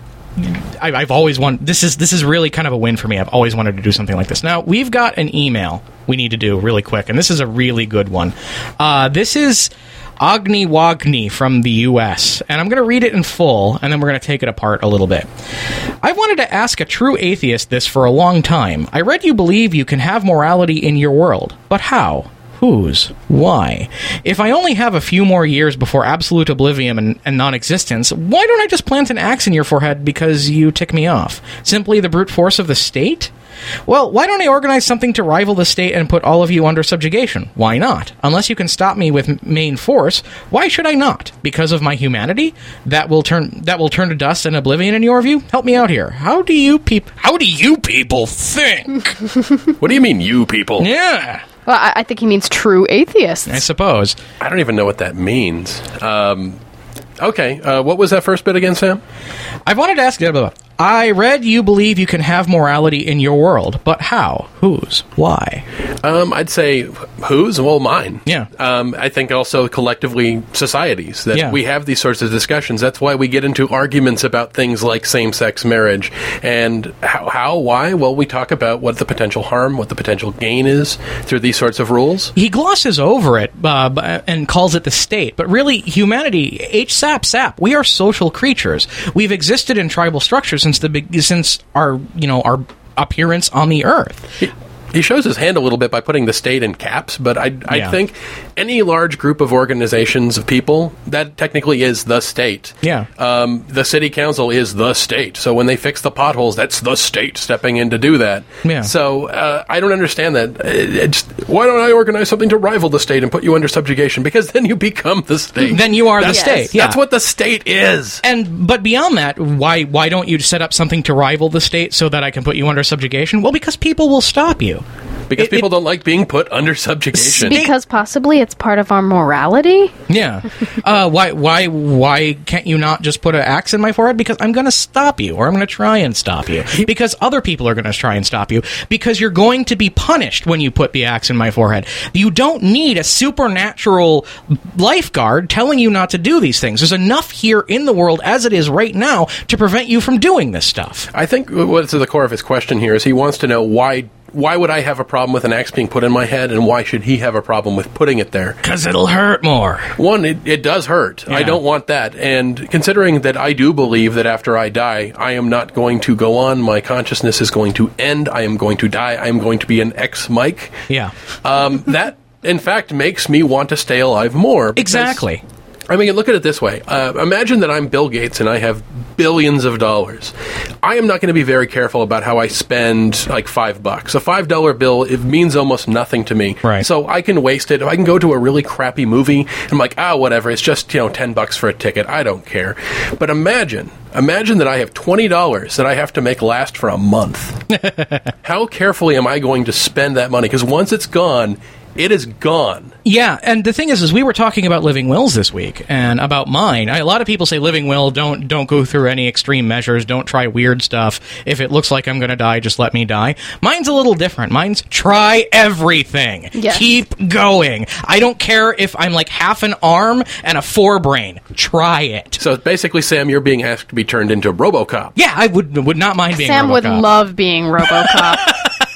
I, I've always wanted, this is, this is really kind of a win for me. I've always wanted to do something like this. Now, we've got an email we need to do really quick, and this is a really good one. Uh, this is Agni Wagni from the U S, and I'm going to read it in full, and then we're going to take it apart a little bit. I've wanted to ask a true atheist this for a long time. I read you believe you can have morality in your world, but how? Whose? Why? If I only have a few more years before absolute oblivion and, and non-existence, why don't I just plant an axe in your forehead because you tick me off? Simply the brute force of the state? Well, why don't I organize something to rival the state and put all of you under subjugation? Why not? Unless you can stop me with main force, why should I not? Because of my humanity? That will turn that will turn to dust and oblivion in your view? Help me out here. How do you peop- How do you people think? What do you mean, you people? Yeah. Well, I, I think he means true atheists. I suppose. I don't even know what that means. Um, okay, uh, what was that first bit again, Sam? I wanted to ask you about. I read you believe you can have morality in your world, but how? Whose? Why? Um, I'd say whose? Well, mine. Yeah. Um, I think also collectively societies that Yeah. we have these sorts of discussions. That's why we get into arguments about things like same-sex marriage and how, how, why. Well, we talk about what the potential harm, what the potential gain is through these sorts of rules. He glosses over it uh, and calls it the state, but really, humanity, H S A P, S A P, we are social creatures. We've existed in tribal structures since the big, since our you know our appearance on the earth. He, he shows his hand a little bit by putting the state in caps, but I, I Yeah. think any large group of organizations of people, that technically is the state. Yeah. Um, the city council is the state. So when they fix the potholes, that's the state stepping in to do that. Yeah. So uh, I don't understand that. It, it's, why don't I organize something to rival the state and put you under subjugation? Because then you become the state. Then you are That's- the state. Yeah. That's what the state is. And but beyond that, why why don't you set up something to rival the state so that I can put you under subjugation? Well, because people will stop you. Because It- people it- don't like being put under subjugation. Because possibly it's part of our morality. Yeah. Uh, why why why can't you not just put an axe in my forehead? Because I'm going to stop you, or I'm going to try and stop you. Because other people are going to try and stop you. Because you're going to be punished when you put the axe in my forehead. You don't need a supernatural lifeguard telling you not to do these things. There's enough here in the world as it is right now to prevent you from doing this stuff. I think what's at the core of his question here is he wants to know why why would I have a problem with an axe being put in my head, and why should he have a problem with putting it there? Because it'll hurt more. One, it, it does hurt. I Yeah. don't want that. And considering that I do believe that after I die, I am not going to go on, my consciousness is going to end, I am going to die, I am going to be an ex-Mike. Yeah. Um, that, in fact, makes me want to stay alive more. because Exactly. I mean, look at it this way. Uh, imagine that I'm Bill Gates and I have billions of dollars. I am not going to be very careful about how I spend like five bucks. A five dollar bill, it means almost nothing to me. Right. So I can waste it. I can go to a really crappy movie and I'm like, ah, whatever. It's just, you know, ten bucks for a ticket. I don't care. But imagine, imagine that I have twenty dollars that I have to make last for a month. How carefully am I going to spend that money? Because once it's gone, it is gone. Yeah, and the thing is, is we were talking about living wills this week, and about mine. I, a lot of people say living will, don't don't go through any extreme measures, don't try weird stuff. If it looks like I'm going to die, just let me die. Mine's a little different. Mine's try everything. Yes. Keep going. I don't care if I'm like half an arm and a forebrain. Try it. So basically, Sam, you're being asked to be turned into RoboCop. Yeah, I would would not mind being Sam RoboCop. would love being RoboCop.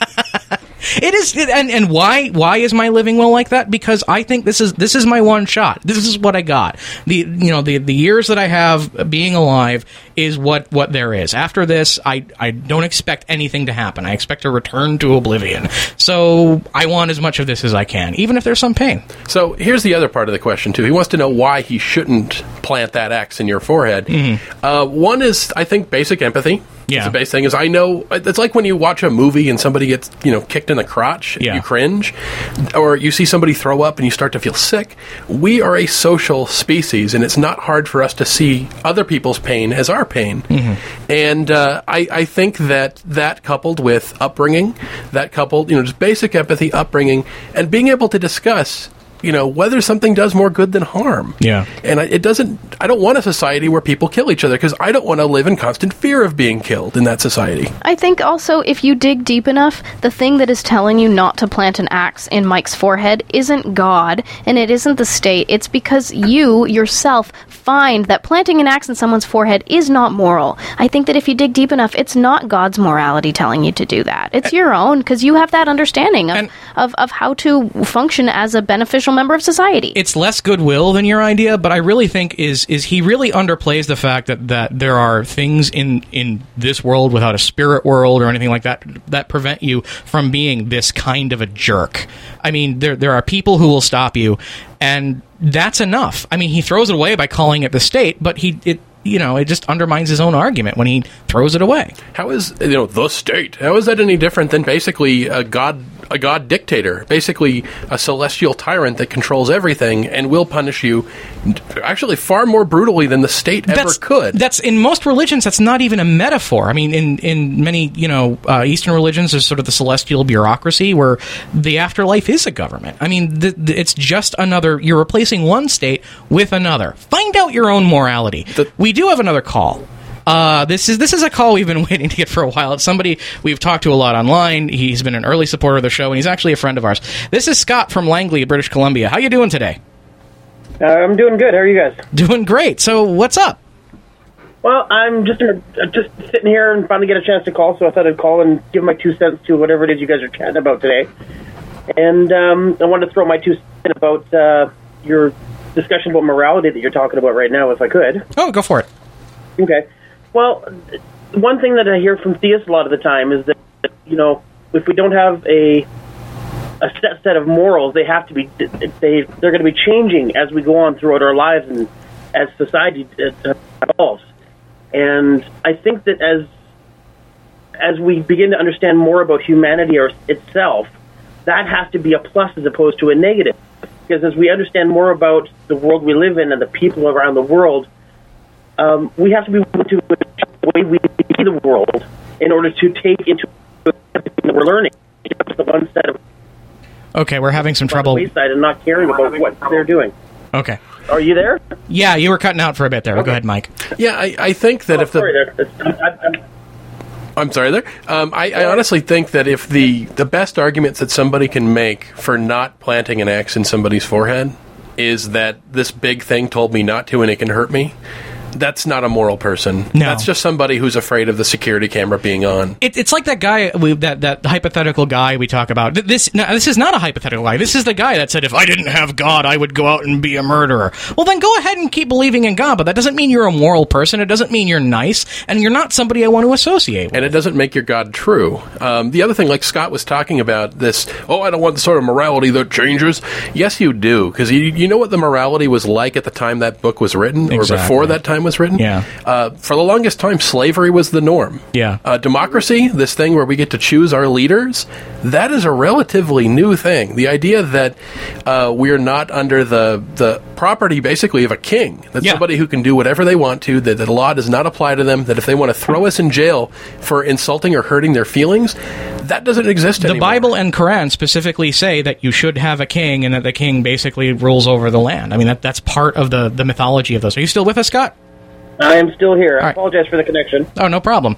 It is, it, and and why why is my living will like that? Because I think this is this is my one shot. This is what I got. The you know the the years that I have being alive is what what there is. After this, I I don't expect anything to happen. I expect a return to oblivion. So I want as much of this as I can, even if there's some pain. So here's the other part of the question too. He wants to know why he shouldn't plant that axe in your forehead. Mm-hmm. Uh, one is, I think, basic empathy. Yeah. The base thing is, I know it's like when you watch a movie and somebody gets, you know, kicked in the crotch, Yeah. you cringe, or you see somebody throw up and you start to feel sick. We are a social species, and it's not hard for us to see other people's pain as our pain. Mm-hmm. And uh, I, I think that that coupled with upbringing, that coupled, you know, just basic empathy, upbringing, and being able to discuss, you know, whether something does more good than harm. Yeah. And I, it doesn't, I don't want a society where people kill each other, because I don't want to live in constant fear of being killed in that society. I think also, if you dig deep enough, the thing that is telling you not to plant an axe in Mike's forehead isn't God, and it isn't the state. It's because you, yourself, find that planting an axe in someone's forehead is not moral. I think that if you dig deep enough, it's not God's morality telling you to do that. It's your own, because you have that understanding of, of, of how to function as a beneficial member of society. It's less goodwill than your idea, but I really think is is he really underplays the fact that, that there are things in, in this world without a spirit world or anything like that that prevent you from being this kind of a jerk. I mean, there there are people who will stop you, and that's enough. I mean, he throws it away by calling it the state, but he it you know, it just undermines his own argument when he throws it away. How is, you know, the state, how is that any different than basically a god a god dictator, basically a celestial tyrant that controls everything and will punish you actually far more brutally than the state ever that's, could? That's, in most religions, that's not even a metaphor. I mean, in, in many, you know, uh, Eastern religions, there's sort of the celestial bureaucracy where the afterlife is a government. I mean, the, the, it's just another, you're replacing one state with another. Find out your own morality. The, we do have another call. Uh, this is this is a call we've been waiting to get for a while. It's somebody we've talked to a lot online. He's been an early supporter of the show, and he's actually a friend of ours. This is Scott from Langley, British Columbia. How you doing today? Uh, I'm doing good. How are you guys? Doing great. So what's up? Well, I'm just uh, just sitting here and finally get a chance to call, so I thought I'd call and give my two cents to whatever it is you guys are chatting about today. And um, I wanted to throw my two cents about uh, your discussion about morality that you're talking about right now, if I could. Oh, go for it. Okay. Well, one thing that I hear from theists a lot of the time is that, you know, if we don't have a a set set of morals, they have to be they they're going to be changing as we go on throughout our lives and as society evolves. And I think that as as we begin to understand more about humanity or itself, that has to be a plus as opposed to a negative. Because as we understand more about the world we live in and the people around the world, Um, we have to be able to adjust the way we see the world in order to take into everything that we're learning. Just the one set of okay, we're having some on trouble. the wayside and not caring about what they're doing. Okay. Are you there? Yeah, you were cutting out for a bit there. Okay. Go ahead, Mike. Yeah, I, I think that oh, if the... Sorry there. I'm, I'm, I'm sorry there. Um, I, I honestly think that if the, the best arguments that somebody can make for not planting an axe in somebody's forehead is that this big thing told me not to and it can hurt me, That's not a moral person. No. That's just somebody who's afraid of the security camera being on. It, it's like that guy, we, that that hypothetical guy we talk about. This no, this is not a hypothetical guy. This is the guy that said, if I didn't have God, I would go out and be a murderer. Well, then go ahead and keep believing in God, but that doesn't mean you're a moral person. It doesn't mean you're nice, and you're not somebody I want to associate with. And it doesn't make your God true. Um, the other thing, like Scott was talking about, this, oh, I don't want the sort of morality that changes. Yes, you do, because you, you know what the morality was like at the time that book was written, or Exactly. before that time was written? Yeah. Uh, for the longest time, slavery was the norm. Yeah. Uh, democracy, this thing where we get to choose our leaders, that is a relatively new thing. The idea that uh, we're not under the the property, basically, of a king. That's Yeah. somebody who can do whatever they want to, that, that the law does not apply to them, that if they want to throw us in jail for insulting or hurting their feelings, that doesn't exist The anymore. Bible and Quran specifically say that you should have a king, and that the king basically rules over the land. I mean, that that's part of the, the mythology of those. Are you still with us, Scott? I am still here. I apologize for the connection. Oh, no problem.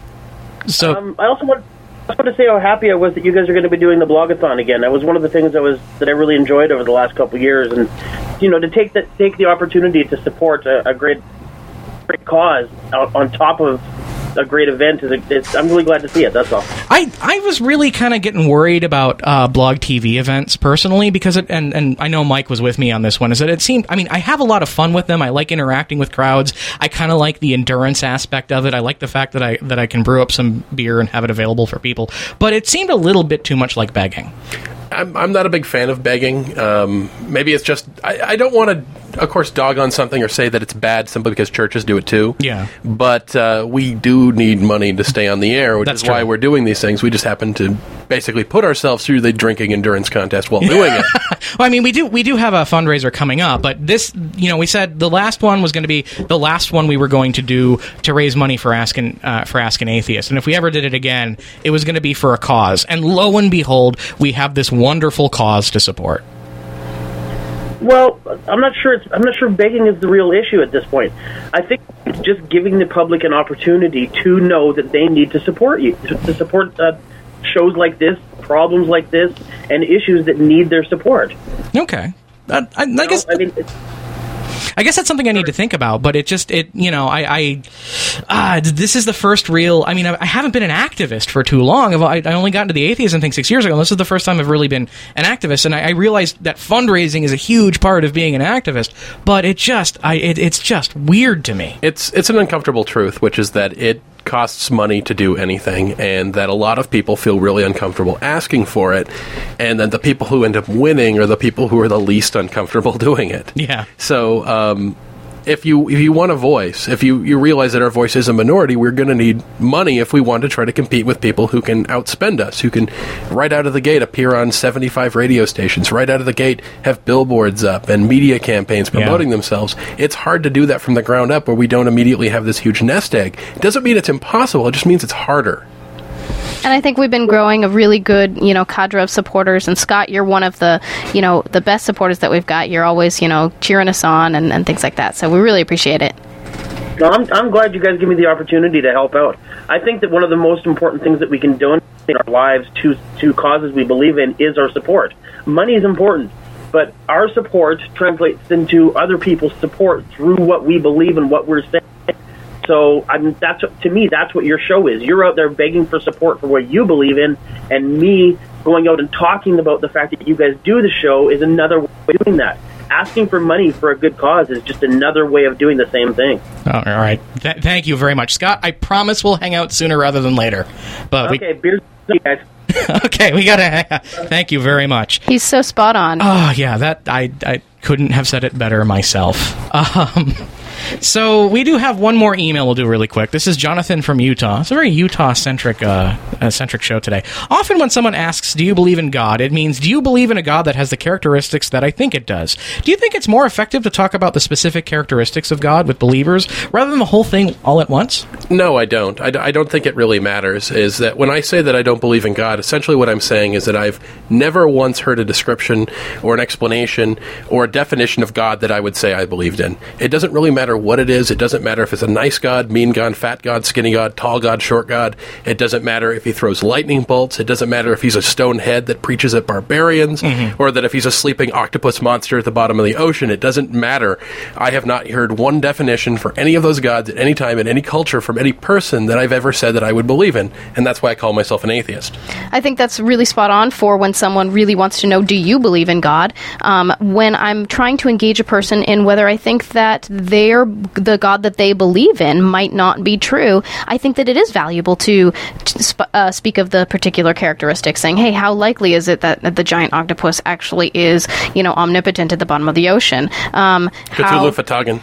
So, um, I also want, I want to say how happy I was that you guys are going to be doing the blogathon again. That was one of the things that was that I really enjoyed over the last couple of years, and you know, to take the take the opportunity to support a, a great great cause on, on top of a great event is a, it's, I'm really glad to see it. That's all. I, I was really kind of getting worried about uh, blog T V events personally, because it, and and I know Mike was with me on this one. Is that it seemed? I mean, I have a lot of fun with them. I like interacting with crowds. I kind of like the endurance aspect of it. I like the fact that I that I can brew up some beer and have it available for people. But it seemed a little bit too much like begging. I'm, I'm not a big fan of begging. Um, maybe it's just I, I don't want to, of course, dog on something or say that it's bad simply because churches do it too. Yeah. But uh, we do need money to stay on the air, which That's is why true. we're doing these things. We just happen to basically put ourselves through the drinking endurance contest while doing it. Well, I mean, we do we do have a fundraiser coming up, but this, you know, we said the last one was going to be the last one we were going to do to raise money for Asking uh, for Ask an Atheist, and if we ever did it again, it was going to be for a cause. And lo and behold, we have this wonderful cause to support. Well, I'm not sure. It's, I'm not sure begging is the real issue at this point. I think it's just giving the public an opportunity to know that they need to support you, to, to support uh, shows like this, problems like this, and issues that need their support. Okay, uh, I, I guess. I mean, it's, I guess that's something I need to think about, but it just, it you know, I, I ah, this is the first real, I mean, I, I haven't been an activist for too long. I've, I, I only got into the atheism thing six years ago, and this is the first time I've really been an activist, and I, I realized that fundraising is a huge part of being an activist, but it just, I, it, it's just weird to me. It's it's an uncomfortable truth, which is that it costs money to do anything, and that a lot of people feel really uncomfortable asking for it, and then the people who end up winning are the people who are the least uncomfortable doing it. Yeah. So um, if you if you want a voice, if you, you realize that our voice is a minority, we're going to need money if we want to try to compete with people who can outspend us, who can right out of the gate appear on seventy-five radio stations, right out of the gate have billboards up and media campaigns promoting Yeah. themselves. It's hard to do that from the ground up where we don't immediately have this huge nest egg. It doesn't mean it's impossible, it just means it's harder. And I think we've been growing a really good, you know, cadre of supporters. And Scott, you're one of the, you know, the best supporters that we've got. You're always, you know, cheering us on and, and things like that. So we really appreciate it. no, I'm, I'm glad you guys give me the opportunity to help out. I think that one of the most important things that we can donate in our lives to to causes we believe in is our support. Money is important, but our support translates into other people's support through what we believe and what we're saying. So I mean, that's to me, that's what your show is. You're out there begging for support for what you believe in, and me going out and talking about the fact that you guys do the show is another way of doing that. Asking for money for a good cause is just another way of doing the same thing. Oh, all right. Th- thank you very much, Scott. I promise we'll hang out sooner rather than later. But Okay, beers, guys. we, okay, we gotta hang out. Thank you very much. He's so spot on. Oh yeah, that I I couldn't have said it better myself. Um, so we do have one more email we'll do really quick. This is Jonathan from Utah. It's a very Utah-centric uh, uh, centric show today. Often when someone asks, do you believe in God, it means, do you believe in a God that has the characteristics that I think it does? Do you think it's more effective to talk about the specific characteristics of God with believers rather than the whole thing all at once? No, I don't. I, d- I don't think it really matters. Is that when I say that I don't believe in God, essentially what I'm saying is that I've never once heard a description or an explanation or a definition of God that I would say I believed in. It doesn't really matter matter what it is. It doesn't matter if it's a nice god, mean god, fat god, skinny god, tall god, short god. It doesn't matter if he throws lightning bolts. It doesn't matter if he's a stone head that preaches at barbarians, mm-hmm. or that if he's a sleeping octopus monster at the bottom of the ocean. It doesn't matter. I have not heard one definition for any of those gods at any time in any culture from any person that I've ever said that I would believe in, and that's why I call myself an atheist. I think that's really spot on for when someone really wants to know, do you believe in God? Um, when I'm trying to engage a person in whether I think that their the God that they believe in might not be true, I think that it is valuable to, to sp- uh, speak of the particular characteristics, saying, hey, how likely is it that, that the giant octopus actually is, you know, omnipotent at the bottom of the ocean? Um, Cthulhu Fatagan.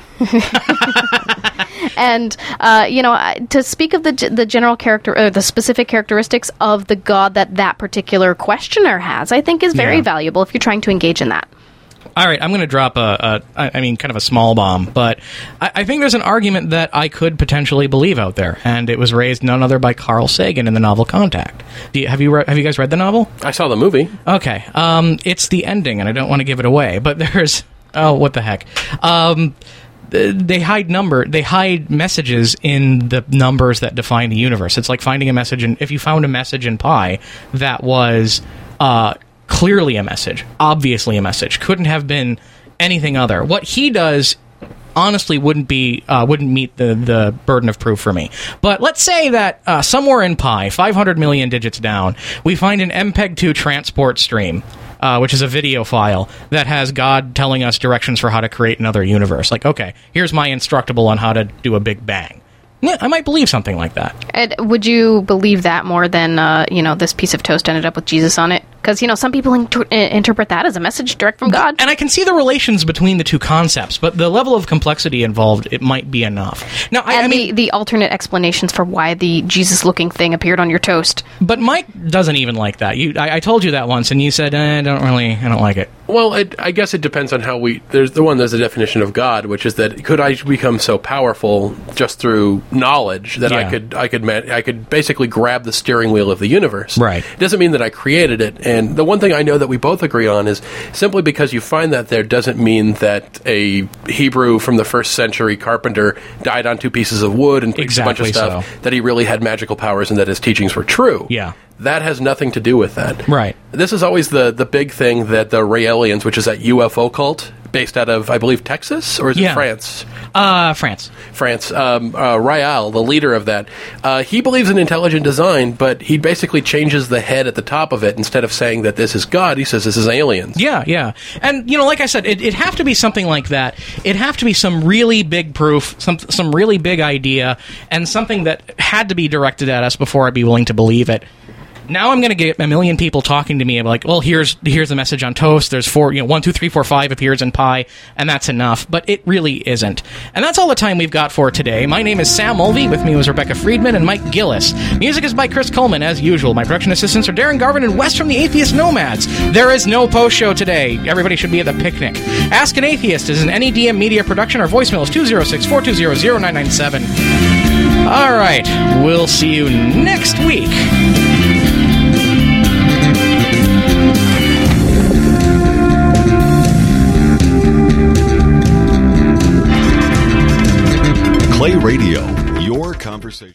And, uh, you know, to speak of the the general character, or the specific characteristics of the God that that particular questioner has, I think is very Yeah. valuable if you're trying to engage in that. All right, I'm going to drop a, a, I mean, kind of a small bomb, but I, I think there's an argument that I could potentially believe out there, and it was raised none other by Carl Sagan in the novel Contact. Do you, have you re- have you guys read the novel? I saw the movie. Okay, um, it's the ending, and I don't want to give it away, but there's oh, what the heck? Um, they hide number. They hide messages in the numbers that define the universe. It's like finding a message, and if you found a message in pi that was uh, clearly a message, obviously a message, couldn't have been anything other. What he does, honestly, wouldn't be uh, wouldn't meet the the burden of proof for me. But let's say that uh, somewhere in pi, five hundred million digits down, we find an M P E G two transport stream. Uh, which is a video file that has God telling us directions for how to create another universe. Like, okay, here's my instructable on how to do a Big Bang. Yeah, I might believe something like that. Ed, would you believe that more than, uh, you know, this piece of toast ended up with Jesus on it? Because, you know, some people inter- interpret that as a message direct from God. And I can see the relations between the two concepts, but the level of complexity involved, it might be enough. Now, I, and I mean, the, the alternate explanations for why the Jesus-looking thing appeared on your toast. But Mike doesn't even like that. You, I, I told you that once, and you said, eh, I don't really, I don't like it. Well, it, I guess it depends on how we... There's the one, there's the definition of God, which is that could I become so powerful just through knowledge that Yeah. I could I could ma- I could basically grab the steering wheel of the universe. Right. It doesn't mean that I created it. And the one thing I know that we both agree on is simply because you find that there doesn't mean that a Hebrew from the first century carpenter died on two pieces of wood and preached Exactly a bunch of stuff, so. that he really had magical powers and that his teachings were true. Yeah. That has nothing to do with that. Right. This is always the, the big thing that the Raelians, which is that U F O cult, based out of, I believe, Texas? Or is Yeah. it France? Uh, France. France. Um, uh, Rael, the leader of that, uh, he believes in intelligent design, but he basically changes the head at the top of it. Instead of saying that this is God, he says this is aliens. Yeah, yeah. And, you know, like I said, it, it'd have to be something like that. It'd have to be some really big proof, some some really big idea, and something that had to be directed at us before I'd be willing to believe it. Now I'm going to get a million people talking to me like, well, here's here's the message on toast. There's four, you know, one, two, three, four, five appears in pi, and that's enough. But it really isn't. And that's all the time we've got for today. My name is Sam Mulvey. With me was Rebecca Friedman and Mike Gillis. Music is by Chris Coleman, as usual. My production assistants are Darren Garvin and Wes from the Atheist Nomads. There is no post show today. Everybody should be at the picnic. Ask an Atheist is an N E D M media production. Our voicemail is two oh six, four two zero, zero nine nine seven. All right. We'll see you next week.